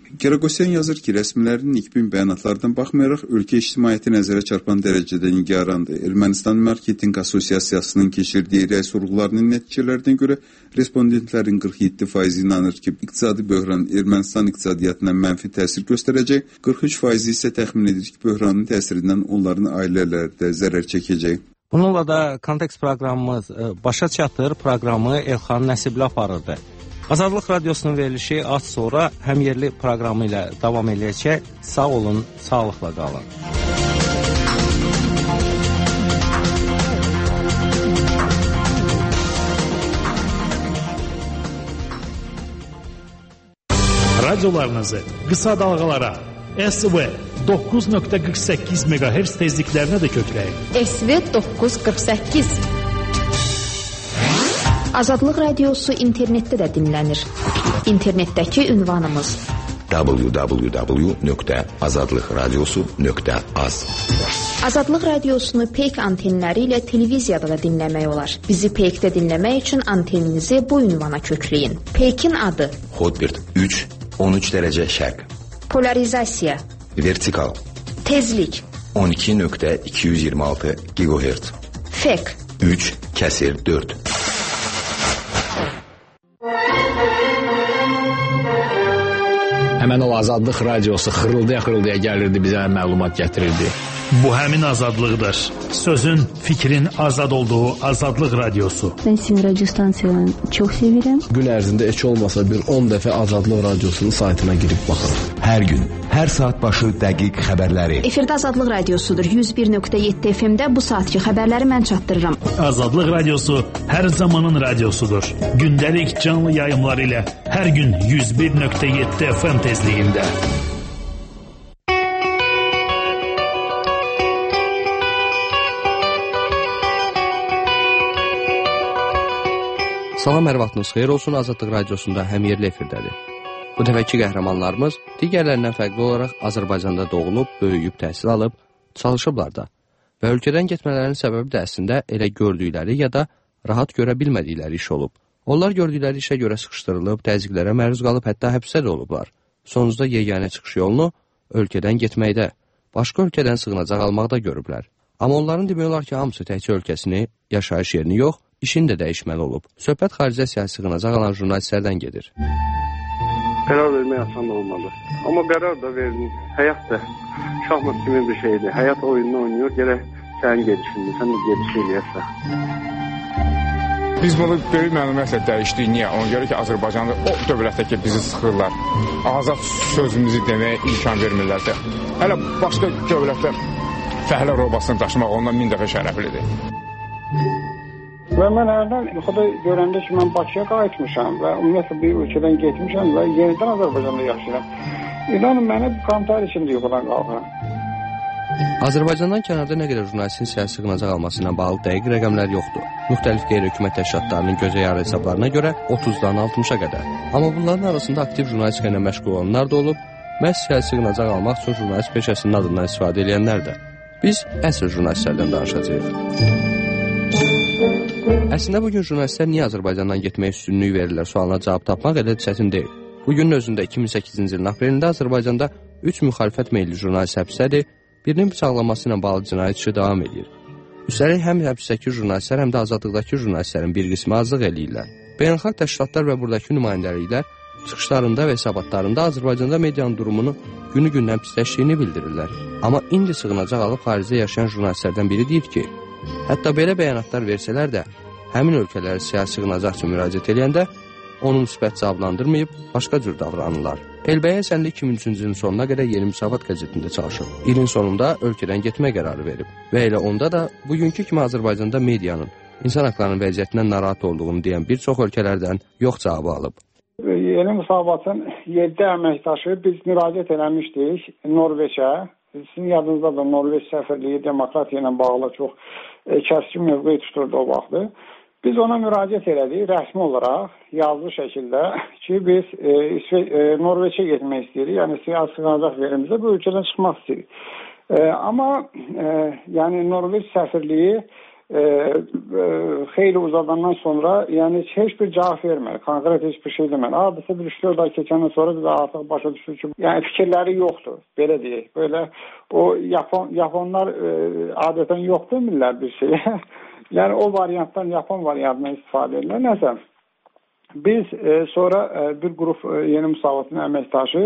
Qaraqosyan yazır ki, rəsmilərin nikbin bəyanatlardan baxmayaraq ölkə ictimaiyyəti nəzərə çarpan dərəcədə nigarandır. Ermənistan Marketinq Assosiasiyasının keçirdiyi rəy sorğularının nəticələrinə görə respondentlərin qırx yeddi faizi inanır ki, iqtisadi böhran Ermənistan iqtisadiyyatına mənfi təsir göstərəcək, qırx üç faizi isə təxmin edir ki, böhranın təsirindən onların ailələri də zərər çəkəcək. Bununla da Kontekst proqramımız başa çatır, proqramı Elxan Nəsibli aparırdı. Azadlıq Radiosunun verilişi az sonra həm yerli proqramı ilə davam edəcək. Sağ olun, sağlıqla qalın. Radiolarınızı qısa dalğalara S V doqquz nöqtə qırx səkkiz meqahertz tezliklərinə də kökləyin. S V doqquz qırx səkkiz. Azadlıq Radiosu internetdə də dinlənir. İnternetdəki ünvanımız w w w nöqtə azadlıq radiosu nöqtə az. Azadlıq Radiosunu Peyk antenləri ilə televiziyada da dinləmək olar. Bizi Peykdə dinləmək üçün anteninizi bu ünvana kökləyin. Peykin adı Hotbird üç on üç dərəcə şərq. Polarizasiya Vertikal Tezlik on iki nöqtə iki yüz iyirmi altı gigahertz. Fek üç kəsir dörd. Həmən o Azadlıq Radiosu xırıldaya-xırıldaya gəlirdi, bizə məlumat gətirirdi. Bu həmin azadlıqdır. Sözün, fikrin azad olduğu Azadlıq Radiosu. Ben sizin radyo stansiyalarını çok severim. Gün ərzində heç olmasa bir on dəfə Azadlıq Radiosunun saytına girib baxır. Hər gün, hər saat başı dəqiq xəbərləri. Efirdə Azadlıq Radiosudur. yüz bir nöqtə yeddi F M-də bu saatki xəbərləri mən çatdırıram. Azadlıq Radiosu hər zamanın radiosudur. Gündəlik canlı yayımlar ilə hər gün yüz bir nöqtə yeddi F M tezliyində. Salam, hər vaxtınız xeyir olsun. Azadlıq Radiosunda həmyerli efirdədir. Bu dəfəki qəhrəmanlarımız digərlərindən fərqli olaraq Azərbaycanda doğulub, böyüyüb, təhsil alıb, çalışıblar da. Və ölkədən getmələrinin səbəbi də əslində elə gördükləri ya da rahat görə bilmədikləri iş olub. Onlar gördükləri işə görə sıxışdırılıb, təzyiqlərə məruz qalıb, hətta həbsdə də olublar. Sonuzda yeganə çıxış yolunu ölkədən getməkdə, başqa ölkədən sığınacaq almaqda görüblər. Amma onların demək olar ki, hamısı təkcə ölkəsini, yaşayış yerini yox, işin də dəyişməli olub. Söhbət xaricə siyasi sığınacaq alan jurnalistlərdən gedir. Qərar vermək asan olmalı. Amma qərar da verin. Həyat da şahmat kimi bir şeydir. Həyat oyununu oynayır. Gərək sənin gedişindir. Sən də gediş eləyəsən. Biz bunu böyük məlumiyyətlə dəyişdik. Niyə? Ona görə ki, Azərbaycanda o dövlətdə ki, bizi sıxırlar. Azad sözümüzü deməyə imkan vermirlərsə. Hələ başqa dövlətdə fəhlə robasını daşımaq ondan min dəfə şərəflidir. Və mən hərdən yuxuda görəndə ki, mən Bakıya qayıtmışam və ümumiyyətlə bir ölkədən getmişəm və yenidən Azərbaycanda yaşayıram. İnanın, mənə qantar içində yuxudan qalxıram. Azərbaycandan kənarda nə qədər jurnalistin siyasi sığınacaq alması ilə bağlı dəqiq rəqəmlər yoxdur. Müxtəlif qeyri-hökumət təşkilatlarının gözə yarı hesablarına görə otuzdan altmışa qədər. Amma bunların arasında aktiv jurnalistika ilə məşğul olanlar da olub, məhz siyasi sığınacaq almaq üçün jurnalist peşəsinin adından istifadə edənlər də. Biz əsl jurnalistlərdən danışacağıq. Əslində bugün jurnalistlər niyə Azərbaycandan getməyə üstünlük verirlər sualına cavab tapmaq elə çətin deyil. Bugünün özündə iki min səkkizinci ilin aprelində Azərbaycanda üç müxalifət meyilli jurnalist həbsdədir, birinin bıçaqlanması ilə bağlı cinayət işi davam edir. Üstəlik həm həbsdəki jurnalistlər, həm də azadlıqdakı jurnalistlərin bir qismi azlıq eləyirlər. Beynəlxalq təşkilatlar və buradakı nümayəndəliklər çıxışlarında və hesabatlarında Azərbaycanda medianın durumunu günü-gündən pisləşdiyini bildirirlər. Amma indi sığınacaq alıb xaricdə yaşayan jurnalistlərdən biri deyir ki, hətta belə bəyanatlar versələr də, həmin ölkələrə siyasi sığınacaq üçün müraciət edəndə onu müsbət cavablandırmayıb, başqa cür davranırlar. Elbəyə Həsənli iki min üçüncü ilin sonuna qədər Yeni Müsavat qəzetində çalışıb. İlin sonunda ölkədən getmə qərarı verib. Və elə onda da bugünkü kimi Azərbaycanda medianın, insan haqlarının vəziyyətindən narahat olduğunu deyən bir çox ölkələrdən yox cavabı alıb. Yeni Müsavatın yeddi əməkdaşı biz müraciət eləmişdik Norveçə. Sizin yadınızda da Norveç səfirliyi demokratiya ilə bağlı çox e, kəskin mövqe tuturdu o vaxtı. Biz ona müraciət elədik rəsmi olaraq, yazılı şəkildə ki, biz e, e, Norveçə getmək istəyirik, yəni siyasi sığınacaq verimizdə bu ölkədən çıxmaq istəyirik. E, amma e, yəni Norveç səfirliyi e, e, xeyli uzadandan sonra yəni heç bir cavab vermədi, konkret heç bir şey demədi. Hardasa bir üç dörd ay keçəndən sonra biz artıq başa düşdük ki, yəni fikirləri yoxdur, belə deyək. Belə o Yapon Yaponlar e, adətən yox demirlər bir şeyə. Yəni o variantdan Yapon variantından istifadə edirlər. Nəsə, biz e, sonra e, bir qrup e, yeni müsavatın əməkdaşı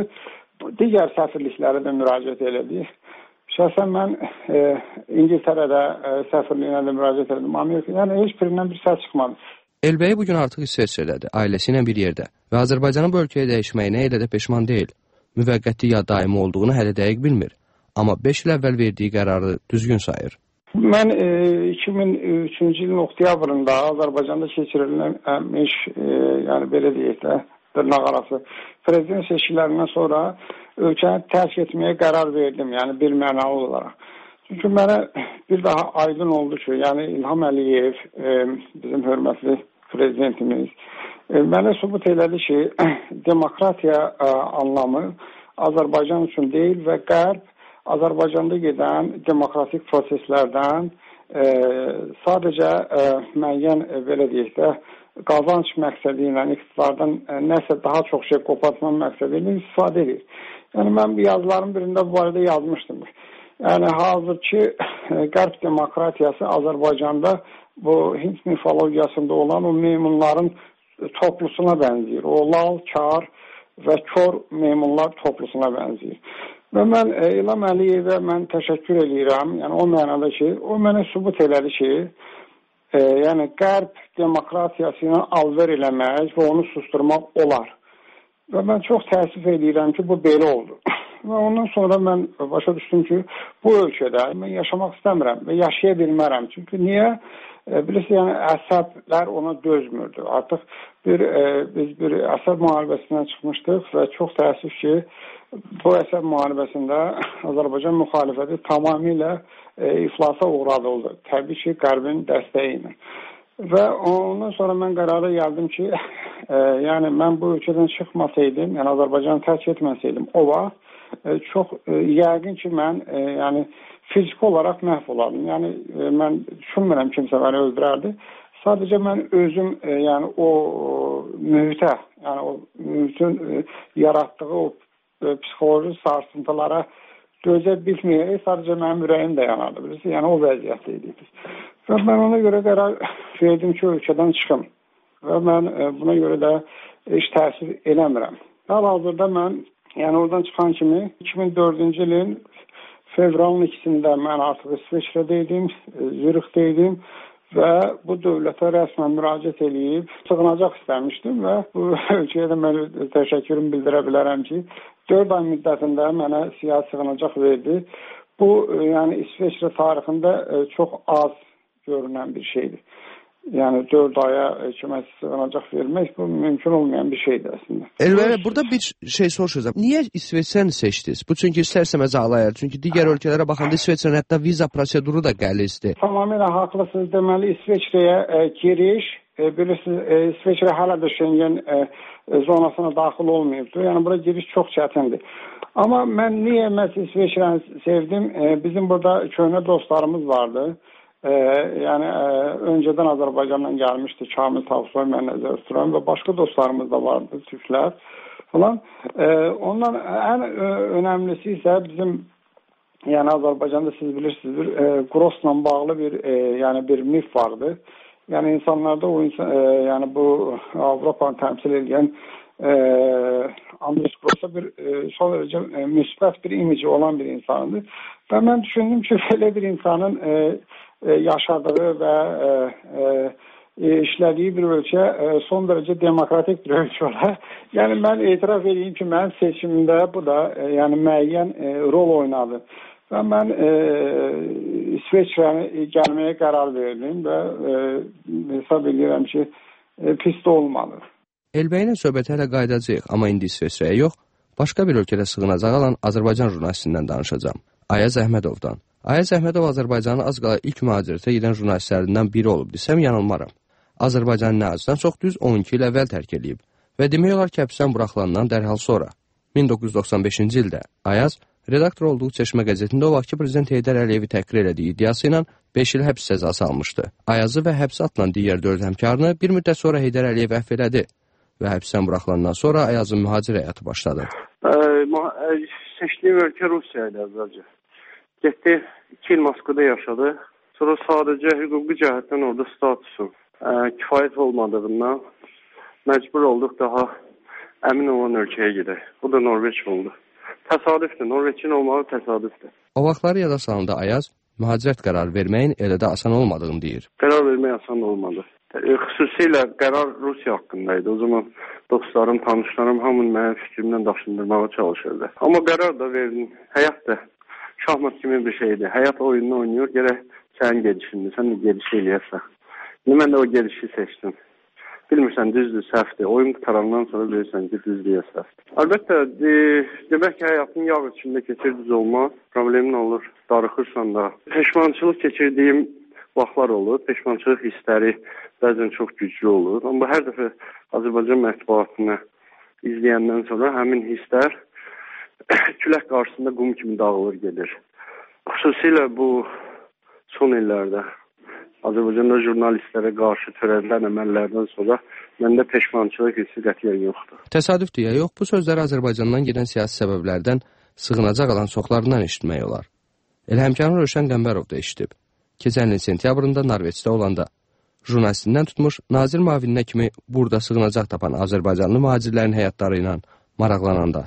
digər səfirliklərə də müraciət elədik. Şəxsən mən e, İngiltərədə e, səfirliyinə də müraciət edim. Amerika, yəni heç birindən bir səs çıxmadı. Elbəyə bugün artıq İsveçrədədir, ailəsi ilə bir yerdə və Azərbaycanın bu ölkəyə dəyişməyinə elə də peşman deyil. Müvəqqəti ya daimi olduğunu hələ dəqiq bilmir. Amma beş il əvvəl verdiyi qərarı düzgün sayır. Mən e, iki min üçüncü ilin oktyabrında Azərbaycanda keçirilmiş, e, yəni belə deyək də, dırnaq arası prezident seçkilərindən sonra ölkəni tərk etməyə qərar verdim, yəni bir mənalı olaraq. Çünki mənə bir daha aydın oldu ki, yəni İlham Əliyev, e, bizim hörmətli prezidentimiz, e, mənə sübut elədi ki, demokratiya e, anlamı Azərbaycan üçün deyil və Qərb Azərbaycanda gedən demokratik proseslərdən e, sadəcə e, müəyyən e, belə deyək də, qazanc məqsədi ilə iqtidardan e, nəsə daha çox şey qopartmaq məqsədi ilə istifadə edir. Yəni mən bir yazıların birində bu barədə yazmışdım. Yəni hazırki e, Qərb demokratiyası Azərbaycanda bu Hind mifologiyasında olan o meymunların toplusuna bənzəyir. O lal, kar və kör meymunlar toplusuna bənzəyir. Və mən e, İlham Əliyevə mən təşəkkür edirəm. Yəni o mənada ki, o mənə sübut elədi ki, e, yəni Qərb demokratiyası ilə alver eləmək və onu susturmaq olar. Və mən çox təəssüf edirəm ki, bu belə oldu. Və ondan sonra mən başa düşdüm ki, bu ölkədə mən yaşamaq istəmirəm və yaşaya bilmərəm. Çünki niyə? E, bilirsiniz, yəni əsəblər ona dözmürdü. Artıq bir e, biz bir əsəb müharibəsindən çıxmışdıq və çox təəssüf ki, bu əsəb müharibəsində Azərbaycan müxalifəti tamamilə e, iflasa uğradıldı. Təbii ki, Qərbin dəstəyi ilə. Və ondan sonra mən qərara gəldim ki, e, yəni mən bu ölkədən çıxmasaydım, yəni Azərbaycanı tərk etməsəydim, o vaxt e, çox e, yəqin ki, mən e, yəni fiziki olaraq məhv olardım. Yəni e, mən düşünmürəm kimsə məni öldürərdi. Sadəcə mən özüm e, yəni o, o mühitə, yəni o mühitin e, yaratdığı o e, psixoloji sarsıntılara dözə bilməyərək sadəcə mənim ürəyim də yanardı. Bilirsiniz, yəni o vəziyyətdə idik. Və mən ona görə qərar verdim ki, ölkədən çıxım. Və mən e, buna görə də heç təəssüf eləmirəm. Hal-hazırda mən, yəni oradan çıxan kimi iki min dördüncü ilin fevralın ikisində mən artıq İsveçrədə idim, Zürixdə idim və bu dövlətə rəsmən müraciət edib sığınacaq istəmişdim və bu ölkəyə də mən təşəkkürümü bildirə bilərəm ki, dörd ay müddətində mənə siyasi sığınacaq verdi. Bu, yəni İsveçrə tarixində çox az görünən bir şeydir. Yəni dörd aya kimə sığınacaq vermək bu mümkün olmayan bir şeydir əslində. Elbəyə, burada bir şey soruşacağım. Niyə İsveçrəni seçdiniz? Bu çünki istərsəməz ağlayır. Çünki digər ölkələrə baxanda İsveçrənin hətta viza proseduru da qəlizdir. Tamamilə haqlısınız. Deməli İsveçrəyə e, giriş, e, bilirsiniz, e, İsveçrə hələ də Schengen e, zonasına daxil olmayıbdır. Yəni bura giriş çox çətindir. Amma mən niyə məhz İsveçrəni sevdim? E, bizim burada köhnə dostlarımız vardı. Ee, yəni e, öncədən Azərbaycandan gəlmişdi Kamil Tavsoy, mən nəzər tuturam və başqa dostlarımız da vardı, Türklər falan. Ee, ondan ən ö, önəmlisi isə bizim, yəni Azərbaycanda siz bilirsiniz, bir e, Grossla bağlı bir e, yəni bir mif vardı. Yəni insanlarda o insan, e, yəni bu Avropanı təmsil edən e, Andres Grossa bir e, son derece e, müsbət bir imici olan bir insandı. Və mən düşündüm ki, belə bir insanın e, yaşadığı və e, e, işlədiyi bir ölkə e, son dərəcə demokratik bir ölkə olar. Yəni mən etiraf edeyim ki, mənim seçimimdə bu da e, yəni müəyyən e, rol oynadı. Və mən e, İsveçrəni gəlməyə qərar verdim və e, hesab edirəm ki, e, pis də olmalı. Elbəylə söhbətə hələ qaydacağıq, amma indi İsveçrəyə yox, başqa bir ölkədə sığınacaq alan Azərbaycan jurnalistindən danışacağam. Ayaz Əhmədovdan. Ayaz Əhmədov Azərbaycanın az qala ilk mühacirətə gedən jurnalistlərindən biri olub desəm yanılmaram. Azərbaycanı nə azdan çox düz on iki il əvvəl tərk edib və demək olar ki, həbsdən buraxılandan dərhal sonra min doqquz yüz doxsan beşinci ildə Ayaz Redaktor olduğu Çeşmə qəzetində o vaxtki prezident Heydər Əliyevi təhqir elədiyi iddiası ilə beş il həbs cəzası almışdı. Ayazı və həbsə atılan digər dörd həmkarını bir müddət sonra Heydər Əliyev əfv elədi və həbsdən buraxılandan sonra Ayazın mühacir həyatı başladı. Seçdiyim ölkə Rusiya idi əvvəlcə. Getdi, iki il Moskvada yaşadı. Sonra sadəcə hüquqi cəhətdən orada statusu kifayət olmadığından məcbur olduq daha əmin olan ölkəyə gedək. Bu da Norveç oldu. Təsadüfdür, Norveçin olmağı təsadüfdür. O vaxtları yada salanda Ayaz, mühacirət qərar verməyin elə də asan olmadığını deyir. Qərar vermək asan olmadı. Xüsusilə qərar Rusiya haqqındaydı. O zaman dostlarım, tanışlarım hamının mənim fikrimdən daşındırmağa çalışırdı. Amma qərar da verdim. Həyat da şahmat kimi bir şeydir. Həyat oyununu oynayır, gərək sənin gedişindir. Sən də gediş eləyərsən. Mən də o gedişi seçdim. Bilmirsən, düzdür, səhvdir. Oyun qutarandan sonra bilirsən ki, düzdür ya səhvdir. Əlbəttə, de, demək ki, həyatın yağ içində keçir, düz olmaz. Problemin olur, darıxırsan da. Peşmançılıq keçirdiyim vaxtlar olur. Peşmançılıq hissləri bəzən çox güclü olur. Amma hər dəfə Azərbaycan mətbuatını izləyəndən sonra həmin hisslər külək qarşısında qum kimi dağılır gedir. Xüsusilə bu son illərdə Azərbaycanda jurnalistlərə qarşı törədilən əməllərdən sonra məndə peşmançılıq hissi qətiyyən yoxdur. Təsadüfdür ya yox, bu sözləri Azərbaycandan gedən siyasi səbəblərdən sığınacaq alan çoxlarından eşitmək olar. Elə həmkarım Rövşən Qəmbərov da eşitib. Keçən ilin sentyabrında Norveçdə olanda jurnalistindən tutmuş nazir müavininə kimi burada sığınacaq tapan Azərbaycanlı mühacirlərin həyatları ilə maraqlananda.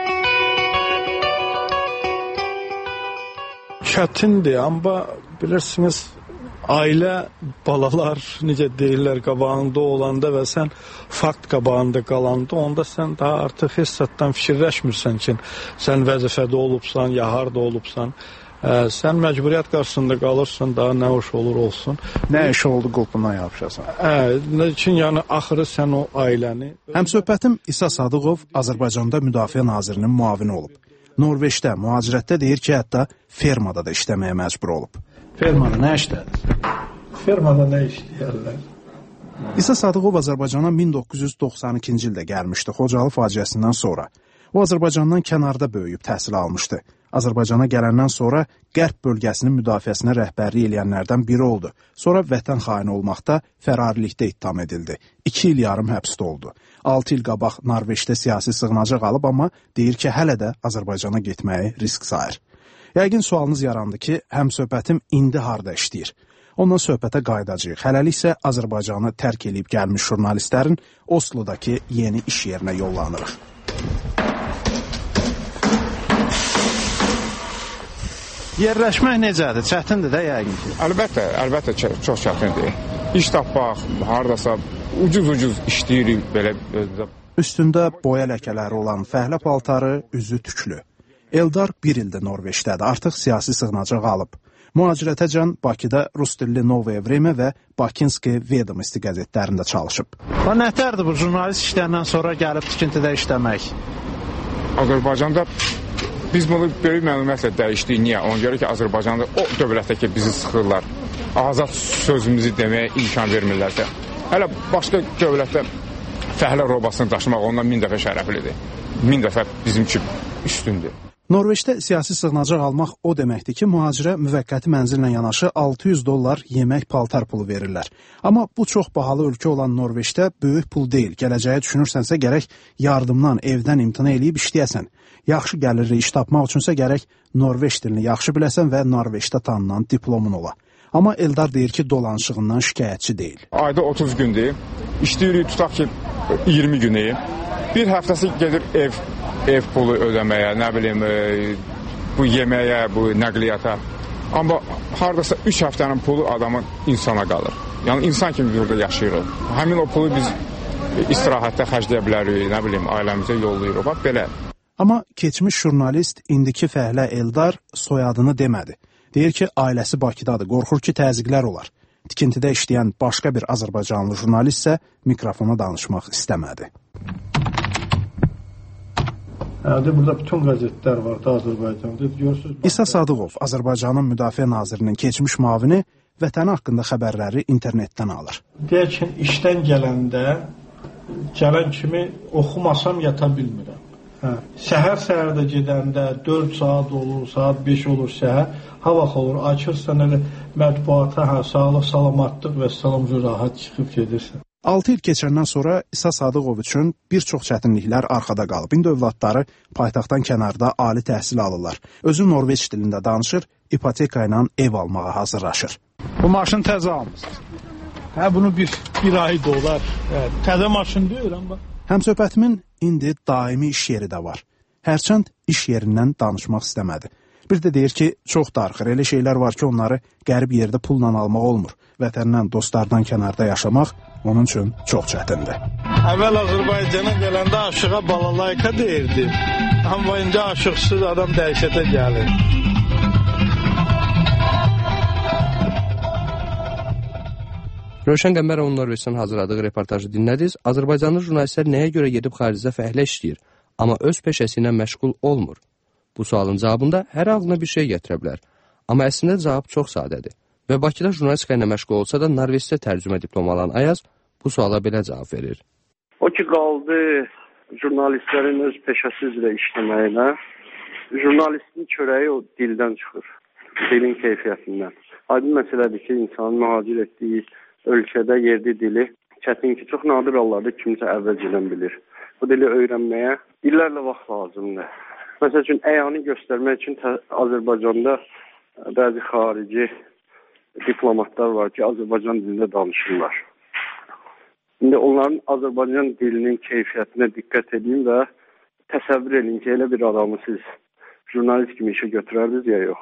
Çətindir, amma bilirsiniz, ailə, balalar, necə deyirlər, qabağında olanda və sən fakt qabağında qalanda, onda sən daha artıq hissatdan fikirləşmirsən ki, sən vəzifədə olubsan, ya harda olubsan. Ə, sən məcburiyyət qarşısında qalırsan, daha nə hoş olur olsun. Nə iş oldu qulpundan yapışasan. Ə, üçün yəni axırı sən o ailəni... Həmsöhbətim İsa Sadıqov Azərbaycanda Müdafiə Nazirinin müavini olub. Norveçdə, mühacirətdə deyir ki, hətta fermada da işləməyə məcbur olub. Fermada nə işlədir? Fermada nə işləyərlər? İsa Sadıqov Azərbaycana min doqquz yüz doxsan ikinci ildə gəlmişdi, Xocalı faciəsindən sonra. O, Azərbaycandan kənarda böyüyüb təhsil almışdı. Azərbaycana gələndən sonra Qərb bölgəsinin müdafiəsinə rəhbərlik eləyənlərdən biri oldu. Sonra vətən xaini olmaqda fərarilikdə ittiham edildi. İki il yarım həbsdə oldu. Altı il qabaq Norveçdə siyasi sığınacaq alıb, amma deyir ki, hələ də Azərbaycana getməyi risk sayır. Yəqin sualınız yarandı ki, həmsöhbətim indi harda işləyir? Ondan söhbətə qaydacağıq. Hələlik isə Azərbaycanı tərk edib gəlmiş jurnalistlərin Oslodakı yeni iş yerinə yollanırıq. Yerləşmək necədir? Çətindir də yəqin ki. Əlbəttə, əlbəttə çox çətindir. İş tapmaq, haradasa ucuz-ucuz işləyirik belə. Üstündə boya ləkələri olan fəhlə paltarı, üzü tüklü. Eldar bir ildir Norveçdədir, artıq siyasi sığınacaq alıb. Mühacirətəcən Bakıda Rus dilli Novaya Vremya və Bakinski Vedomosti qəzetlərində çalışıb. O nətərdir bu jurnalist işlərindən sonra gəlib tikintidə işləmək? Azərbaycanda biz bunu böyük məlumatla dəyişdik. Niyə? Ona görə ki, Azərbaycanda o dövlətdə ki, bizi sıxırlar. Azad sözümüzü deməyə imkan vermirlərsə. Hələ başqa dövlətdə fəhlə robasını daşımaq ondan min dəfə şərəflidir. Min dəfə bizim üçün üstündür. Norveçdə siyasi sığınacaq almaq o deməkdir ki, mühacirə müvəqqəti mənzillə yanaşı altı yüz dollar yemək paltar pulu verirlər. Amma bu çox bahalı ölkə olan Norveçdə böyük pul deyil. Gələcəyə düşünürsənsə gərək yardımdan, evdən imtina eləyib işləyəsən. Yaxşı gəlirli iş tapmaq üçünsə gərək Norveç dilini yaxşı biləsən və Norveçdə tanınan diplomun ola. Amma Eldar deyir ki, dolanışığından şikayətçi deyil. Ayda otuz gündür, işləyirik, tutaq ki, iyirmi günü. Bir həftəsi gedir ev ev pulu ödəməyə, nə bilim, e, bu yeməyə, bu nəqliyyata. Amma haradasa üç həftənin pulu adamın insana qalır. Yəni, insan kimi burada yaşayırıq. Həmin o pulu biz istirahətdə xərcləyə bilərik, nə bilim, ailəmizə yollayırıq. Bax, belə. Amma keçmiş jurnalist, indiki fəhlə Eldar soyadını demədi. Deyir ki, ailəsi Bakıdadır, qorxur ki, təzyiqlər olar. Tikintidə işləyən başqa bir Azərbaycanlı jurnalist isə mikrofona danışmaq istəmədi. Hədə burada bütün qəzetlər var da Azərbaycanda. Görürsünüz. İsa Sadıqov, Azərbaycanın Müdafiə Nazirinin keçmiş müavini, vətəni haqqında xəbərləri internetdən alır. Deyək ki, işdən gələndə gələn kimi oxumasam yata bilmirəm. Hə, səhər-səhər də gedəndə dörd saat olur, saat beş olur səhər, ha vaxt olur, açırsan elə mətbuata, hə, sağlıq, salamatlıq və salam rahat çıxıb gedirsən. altı il keçəndən sonra İsa Sadıqov üçün bir çox çətinliklər arxada qalıb. İndi övladları paytaxtdan kənarda ali təhsil alırlar. Özü Norveç dilində danışır, ipoteka ilə ev almağa hazırlaşır. Bu maşın təzə almışsınız. Hə, bunu bir, bir ay dolar. Hə, təzə maşın deyil, amma. Həmsöhbətimin indi daimi iş yeri də var. Hərçənd iş yerindən danışmaq istəmədi. Bir də deyir ki, çox darıxır. Elə şeylər var ki, onları qərib yerdə pulla almaq olmur. Vətəndən, dostlardan kənarda yaşamaq onun üçün çox çətindir. Əvvəl Azərbaycana gələndə aşığa balalayka deyirdi. Amma indi aşıqsız adam dəhşətə gəlir. Rövşən Qəmbərovun Norveçdən hazırladığı reportajı dinlədiniz. Azərbaycanlı jurnalistlər nəyə görə gedib xaricdə fəhlə işləyir, amma öz peşəsi ilə məşğul olmur? Bu sualın cavabında hər ağlına bir şey gətirə bilər. Amma əslində cavab çox sadədir. Və Bakıda jurnalistika ilə məşğul olsa da Norveçdə tərcümə diplomu alan Ayaz bu suala belə cavab verir. O ki qaldı jurnalistlərin öz peşəsi üzrə işləməyinə, jurnalistin çörəyi o dildən çıxır, dilin keyfiyyətindən. Aydın məsələdir ki, insanın mühacir etdiyi ölkədə yerli dili çətin ki, çox nadir hallarda kimsə əvvəlcədən bilir. Bu dili öyrənməyə illərlə vaxt lazımdır. Məsəl üçün, əyanı göstərmək üçün Azərbaycanda bəzi xarici diplomatlar var ki, Azərbaycan dilində danışırlar. İndi onların Azərbaycan dilinin keyfiyyətinə diqqət edin və təsəvvür edin ki, elə bir adamı siz jurnalist kimi işə götürərdiniz ya yox.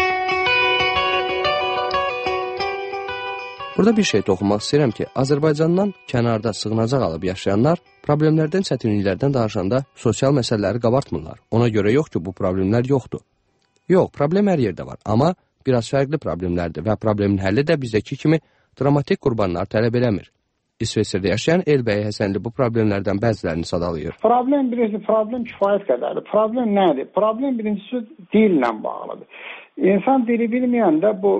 Burada bir şey toxunmaq istəyirəm ki, Azərbaycandan kənarda sığınacaq alıb yaşayanlar problemlərdən, çətinliklərdən danışanda sosial məsələləri qabartmırlar. Ona görə yox ki, bu problemlər yoxdur. Yox, problem hər yerdə var, amma biraz fərqli problemlərdir və problemin həlli də bizdəki kimi dramatik qurbanlar tələb eləmir. İsveçrədə yaşayan Elbəy Həsənli bu problemlərdən bəzilərini sadalayır. Problem birincisi, problem kifayət qədərdir. Problem nədir? Problem birincisi dillə bağlıdır. İnsan dili bilməyəndə bu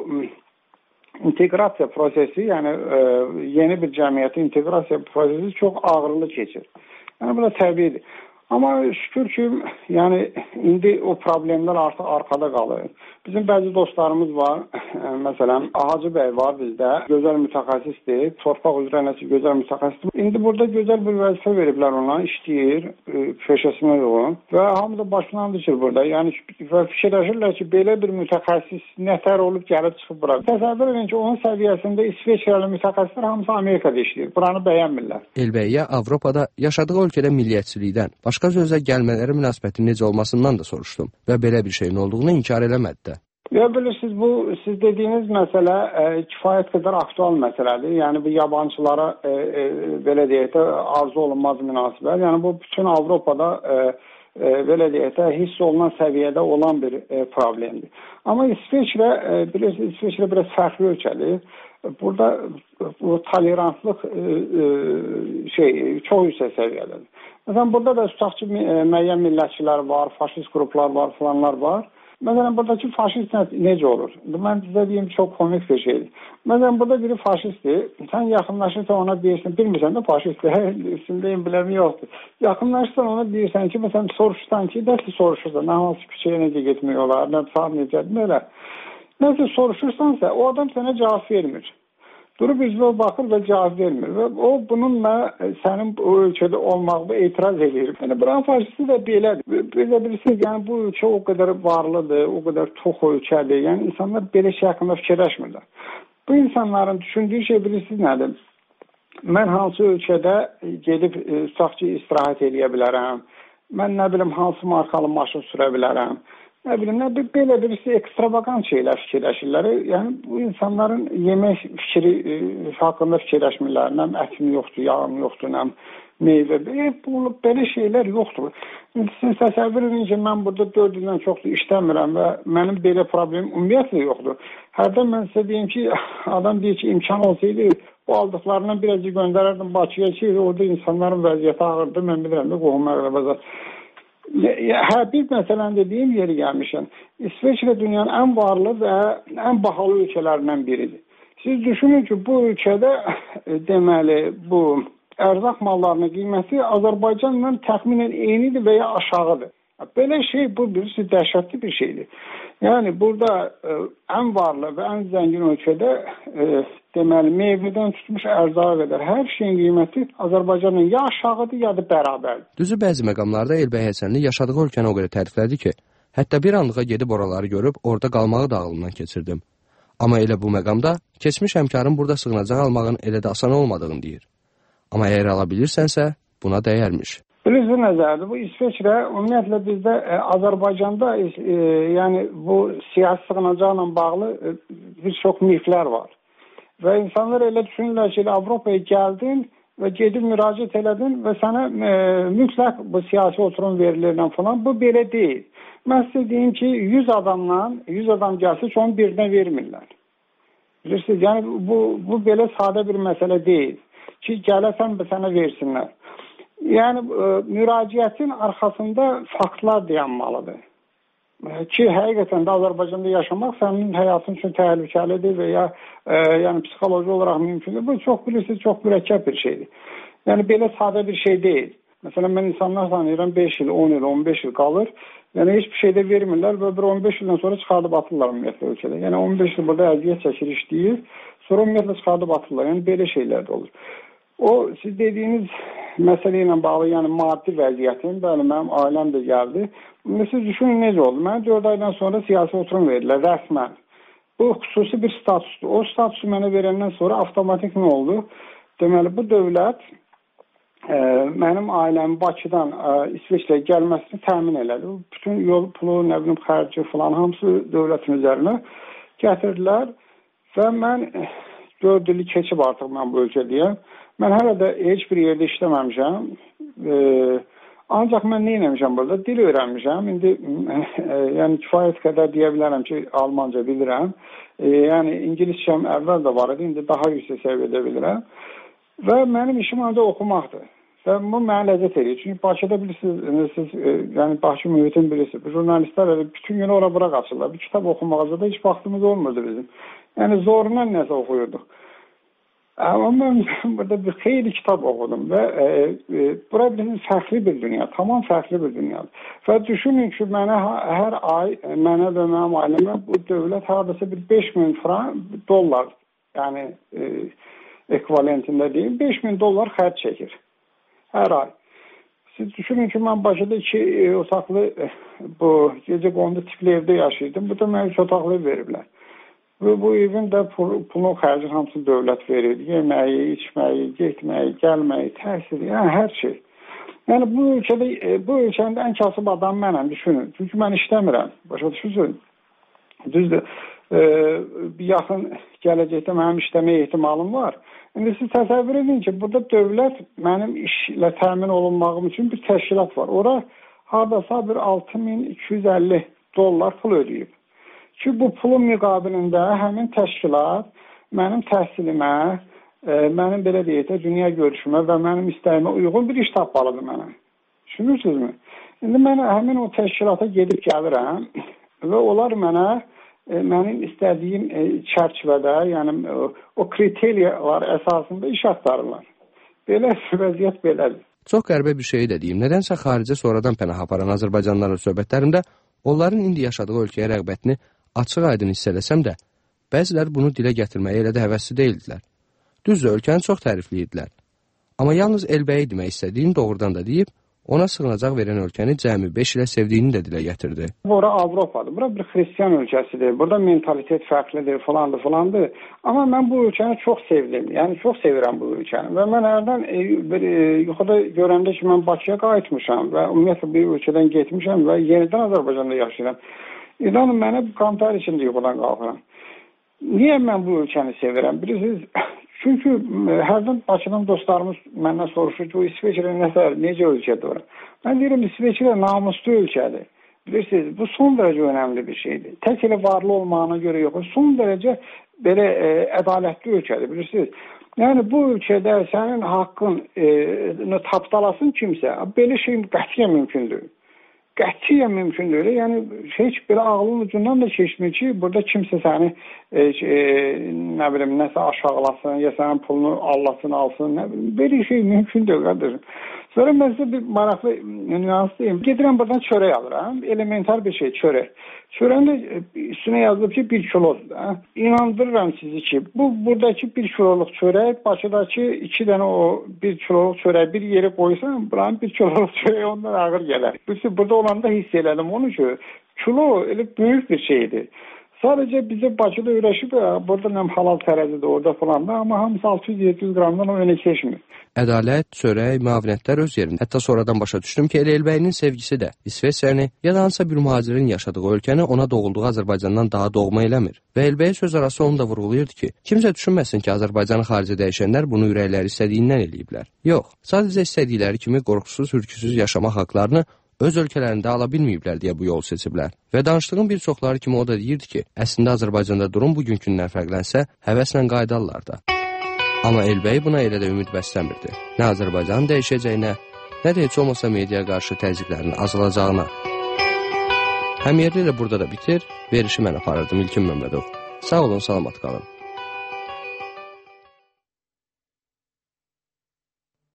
inteqrasiya prosesi, yəni e, yeni bir cəmiyyətə inteqrasiya prosesi çox ağırlı keçir. Yəni bu da təbiidir. Amma şükür ki, yəni indi o problemlər artıq arxada qalır. Bizim bəzi dostlarımız var, məsələn, Hacı bəy var bizdə, gözəl mütəxəssisdir, torpaq üzrə nəsə gözəl mütəxəssisdir. İndi burada gözəl bir vəzifə veriblər ona, işləyir, peşəsinə yoğun və hamı da başından düşür burada. Yəni fikirləşirlər ki, belə bir mütəxəssis nətər olub gəlib çıxıb bura. Təsəvvür edin ki, onun səviyyəsində İsveçrəli mütəxəssislər hamısı Amerikada işləyir, buranı bəyənmirlər. Elbəyyə Avropada yaşadığı ölkədə milliyyətçilikdən, başqa sözə gəlmələri münasibətin necə olmasından da soruşdum və belə bir şeyin olduğunu inkar eləmədi də. Ya bilirsiniz, bu siz dediyiniz məsələ e, kifayət qədər aktual məsələdir. Yəni bu yabancılara e, e, belə deyək də arzu olunmaz münasibət. Yəni bu bütün Avropada e, e, belə deyək də hiss olunan səviyyədə olan bir e, problemdir. Amma İsveçrə e, bilirsiniz, İsveçrə biraz fərqli ölkədir. Burada bu tolerantlıq e, e, şey çox yüksək səviyyədədir. Məsələn, burada da tutaq ki, müəyyən millətçilər var, faşist qruplar var, falanlar var. Məsələn, buradakı faşist necə olur? Mən sizə deyim, çox komik bir şeydir. Məsələn, burada biri faşistdir, sən yaxınlaşırsan ona deyirsən, bilmirsən də faşistdir, üstündəyim bilemi yoxdur. Yaxınlaşırsan ona deyirsən ki, məsələn, soruşsan ki, nəsə soruşursan, nə hansı küçəyə necə getmək olar, nə saat necədir, belə. Nəsə soruşursansa, o adam sənə cavab vermir. Durub üzvə baxır və cavab vermir. Və o bununla sənin o ölkədə olmağına etiraz edir. Yəni, buranın faşisti də belədir. Belə bilirsiniz, yəni bu ölkə o qədər varlıdır, o qədər çox ölkədir. Yəni insanlar belə şey haqqında fikirləşmirlər. Bu insanların düşündüyü şey bilirsiniz nədir? Mən hansı ölkədə gedib tutaq ki, istirahət edə bilərəm. Mən nə bilim hansı markalı maşın sürə bilərəm. Nə bilim, nə, belə birisi ekstravagant şeylər fikirləşirlər. Yəni, bu insanların yemək fikri e, haqqında fikirləşmirlər. Nə ətim yoxdur, yağım yoxdur, nə meyvə. E, bu, belə şeylər yoxdur. Siz təsəvvür edin ki, mən burada dörd ildən çoxdur işləmirəm və mənim belə problemim ümumiyyətlə yoxdur. Hərdən mən sizə deyim ki, adam deyir ki, imkan olsaydı, bu aldıqlarından birazcık göndərərdim Bakıya ki, orada insanların vəziyyəti ağırdır. Mən bilirəm də, qohum məqrəbəzə. Hə, bir məsələn dediyim yeri gəlmişəm. İsveçrə dünyanın ən varlı və ən bahalı ölkələrindən biridir. Siz düşünün ki, bu ölkədə deməli, bu ərzaq mallarının qiyməti Azərbaycanla təxminən eynidir və ya aşağıdır. Belə şey bu birisi dəhşətli bir şeydir. Yəni burada ə, ən varlı və ən zəngin ölkədə ə, deməli meyvədən tutmuş ərzağa qədər hər şeyin qiyməti Azərbaycanın ya aşağıdır, ya da bərabərdir. Düzü bəzi məqamlarda Elbəy Həsənli yaşadığı ölkəni o qədər təriflədi ki, hətta bir anlığa gedib oraları görüb orada qalmağı da ağlımdan keçirdim. Amma elə bu məqamda keçmiş həmkarın burada sığınacaq almağın elə də asan olmadığını deyir. Amma əgər ala bilirsənsə, buna dəyərmiş. Birinci nəzərdir, bu İsveçrə ümumiyyətlə bizdə e, Azərbaycanda e, yəni bu siyasi sığınacaqla bağlı e, bir çox miflər var. Və insanlar elə düşünürlər ki, Avropaya gəldin və gedib müraciət elədin və sənə e, mütləq bu siyasi oturum verilirlə falan. Bu belə deyil. Mən sizə deyim ki, yüz adamdan, yüz adam gəlsə ki, onu birinə vermirlər. Bilirsiniz, yəni bu, bu belə sadə bir məsələ deyil ki, gələsən və sənə versinlər. Yəni ə, müraciətin arxasında faktlar dayanmalıdır. Ə, ki, həqiqətən də Azərbaycanda yaşamaq sənin həyatın üçün təhlükəlidir və ya ə, yəni psixoloji olaraq mümkündür. Bu çox bilirsiniz, çox mürəkkəb bir şeydir. Yəni belə sadə bir şey deyil. Məsələn, mən insanlar tanıyıram beş il, on il, on beş il qalır. Yəni heç bir şey də vermirlər və bir on beş ildən sonra çıxardıb atırlar ümumiyyətlə ölkədə. Yəni on beş il burada əziyyət çəkir, işləyir, sonra ümumiyyətlə çıxardıb atırlar. Yəni belə şeylər də olur. O siz dediyiniz məsələ ilə bağlı, yəni maddi vəziyyətim, bəli, mənim ailəm də gəldi. Siz düşünün necə oldu? Mənə dörd aydan sonra siyasi oturum verirlər, rəsmən. Bu xüsusi bir statusdur. O statusu mənə verəndən sonra avtomatik nə oldu? Deməli, bu dövlət ə, mənim ailəmi Bakıdan ə, İsveçrəyə gəlməsini təmin elədi. Bütün yol pulu, nə bilim, xərci falan, hamısı dövlətin üzərinə gətirdilər və mən dörd ili keçib artıq mən bu ölkədəyəm. Mən hələ də heç bir yerdə işləməmişəm. E, ancaq mən nə eləmişəm burada? Dil öyrənmişəm. İndi e, yəni kifayət qədər deyə bilərəm ki, Almanca bilirəm. E, yəni İngiliscəm əvvəl də var idi, indi daha yüksək səviyyədə bilirəm. Və mənim işim ancaq oxumaqdır. Və bu mənə ləzzət edir. Çünki Bakıda bilirsiniz, siz, e, yəni Bakı mühitini bilirsiniz. Jurnalistlər bütün günü ora bura qaçırlar. Bir kitab oxumağa da heç vaxtımız olmurdu bizim. Yəni zorla nəsə oxuyurduq. Amma mən burada bir xeyli kitab oxudum və e, e, bura bizim fərqli bir dünya, tamam fərqli bir dünyadır. Və düşünün ki, mənə hər ay, mənə və mənim ailəmə bu dövlət hardasa bir beş min frank dollar, yəni e, ekvivalentində deyim, beş min dollar xərc çəkir hər ay. Siz düşünün ki, mən Bakıda iki e, otaqlı e, bu gecə qondu tipli evdə yaşayırdım, bu da mənə üç otaqlı veriblər. Və bu evin də pul, pulun xərci hamısı dövlət verir. Yeməyi, içməyi, getməyi, gəlməyi, təhsili, yəni hər şey. Yəni bu ölkədə, bu ölkənin ən kasıb adam mənəm, düşünün. Çünki mən işləmirəm. Başa düşürsünüz? Düzdür, e, bir yaxın gələcəkdə mənim işləməyə ehtimalım var. İndi siz təsəvvür edin ki, burada dövlət mənim işlə təmin olunmağım üçün bir təşkilat var. Ora hardasa bir altı min iki yüz əlli dollar pul ödəyib. Ki, bu pulun müqabilində həmin təşkilat mənim təhsilimə, e, mənim belə deyək də dünya görüşümə və mənim istəyimə uyğun bir iş tapmalıdır mənə. Düşünürsünüzmü? İndi mən həmin o təşkilata gedib gəlirəm və onlar mənə e, mənim istədiyim e, çərçivədə, yəni o, o kriteriyalar əsasında iş axtarırlar. Belə vəziyyət belədir. Çox qəribə bir şey də deyim. Nədənsə xaricə sonradan pənah aparan Azərbaycanlılarla söhbətlərimdə onların indi yaşadığı ölkəyə rəğbətini açıq-aydın hiss eləsəm də, bəzilər bunu dilə gətirməyə elə də həvəsli deyildilər. Düzdür, ölkəni çox tərifləyirdilər. Amma yalnız Elbəyi demək istədiyini doğrudan da deyib, ona sığınacaq verən ölkəni cəmi beş ilə sevdiyini də dilə gətirdi. Bura Avropadır, bura bir xristiyan ölkəsidir, burada mentalitet fərqlidir, falandır, falandır. Amma mən bu ölkəni çox sevdim, yəni çox sevirəm bu ölkəni. Və mən hərdən e, bir, e, yuxuda görəndə ki, mən Bakıya qayıtmışam və ümumiyyətlə bir ölkədən getmişəm və yenidən Azərbaycanda yaşayıram. İnanın, mənə qantar içində yuxudan qalxıram. Niyə mən bu ölkəni sevirəm? Bilirsiniz, çünki hərdən Bakıdan dostlarımız məndən soruşur ki, o İsveçrə nəsə, necə ölkədir ora? Mən deyirəm, İsveçrə namuslu ölkədir. Bilirsiniz, bu son dərəcə önəmli bir şeydir. Tək elə varlı olmağına görə yox, son dərəcə belə e, ədalətli ölkədir, bilirsiniz. Yəni, bu ölkədə sənin haqqın e, tapdalasın kimsə, belə şey qətiyyən mümkündür. qətiyyən mümkün deyil. Yəni heç belə ağlın ucundan da keçmir ki, burada kimsə səni e, e, nə bilim nəsə aşağılasın, ya sənin pulunu allasın, alsın, nə bilim. Belə şey mümkün deyil qardaşım. Sonra mən sizə bir maraqlı nüans deyim. Gedirəm buradan çörək alıram. Elementar bir şey, çörək. Çörəyin də üstünə yazılıb ki, bir kilodur da. İnandırıram sizi ki, bu buradakı bir kiloluq çörək, Bakıdakı iki dənə o bir kiloluq çörək bir yere qoysan, buranın bir kiloluq çörək ondan ağır gələr. Burada olanda hiss elədim onu ki, kilo elə böyük bir şeydir. Sadəcə bizə Bakıda öyrəşib, burada nəm halal tərəzidir orada falan da, amma hamısı altı yüz yeddi yüz qramdan o önə keçmir. Ədalət, çörək, müavinətlər öz yerində. Hətta sonradan başa düşdüm ki, elə Elbəyinin sevgisi də İsveçrəni ya da hansısa bir mühacirin yaşadığı ölkəni ona doğulduğu Azərbaycandan daha doğma eləmir. Və Elbəyə söz arası onu da vurğulayırdı ki, kimsə düşünməsin ki, Azərbaycanı xarici dəyişənlər bunu ürəkləri istədiyindən eləyiblər. Yox, sadəcə istədikləri kimi qorxusuz, hürküsüz yaşamaq haqlarını öz ölkələrində ala bilməyiblər deyə bu yol seçiblər. Və danışdığım bir çoxları kimi o da deyirdi ki, əslində Azərbaycanda durum bugünkündən fərqlənsə, həvəslə qayıdarlar da. Amma Elbəy buna elə də ümid bəsləmirdi. Nə Azərbaycanın dəyişəcəyinə, nə də heç olmasa mediaya qarşı təzyiqlərin azalacağına. Həm yerli ilə burada da bitir, verişi mən aparırdım İlkin Məmmədov. Sağ olun, salamat qalın.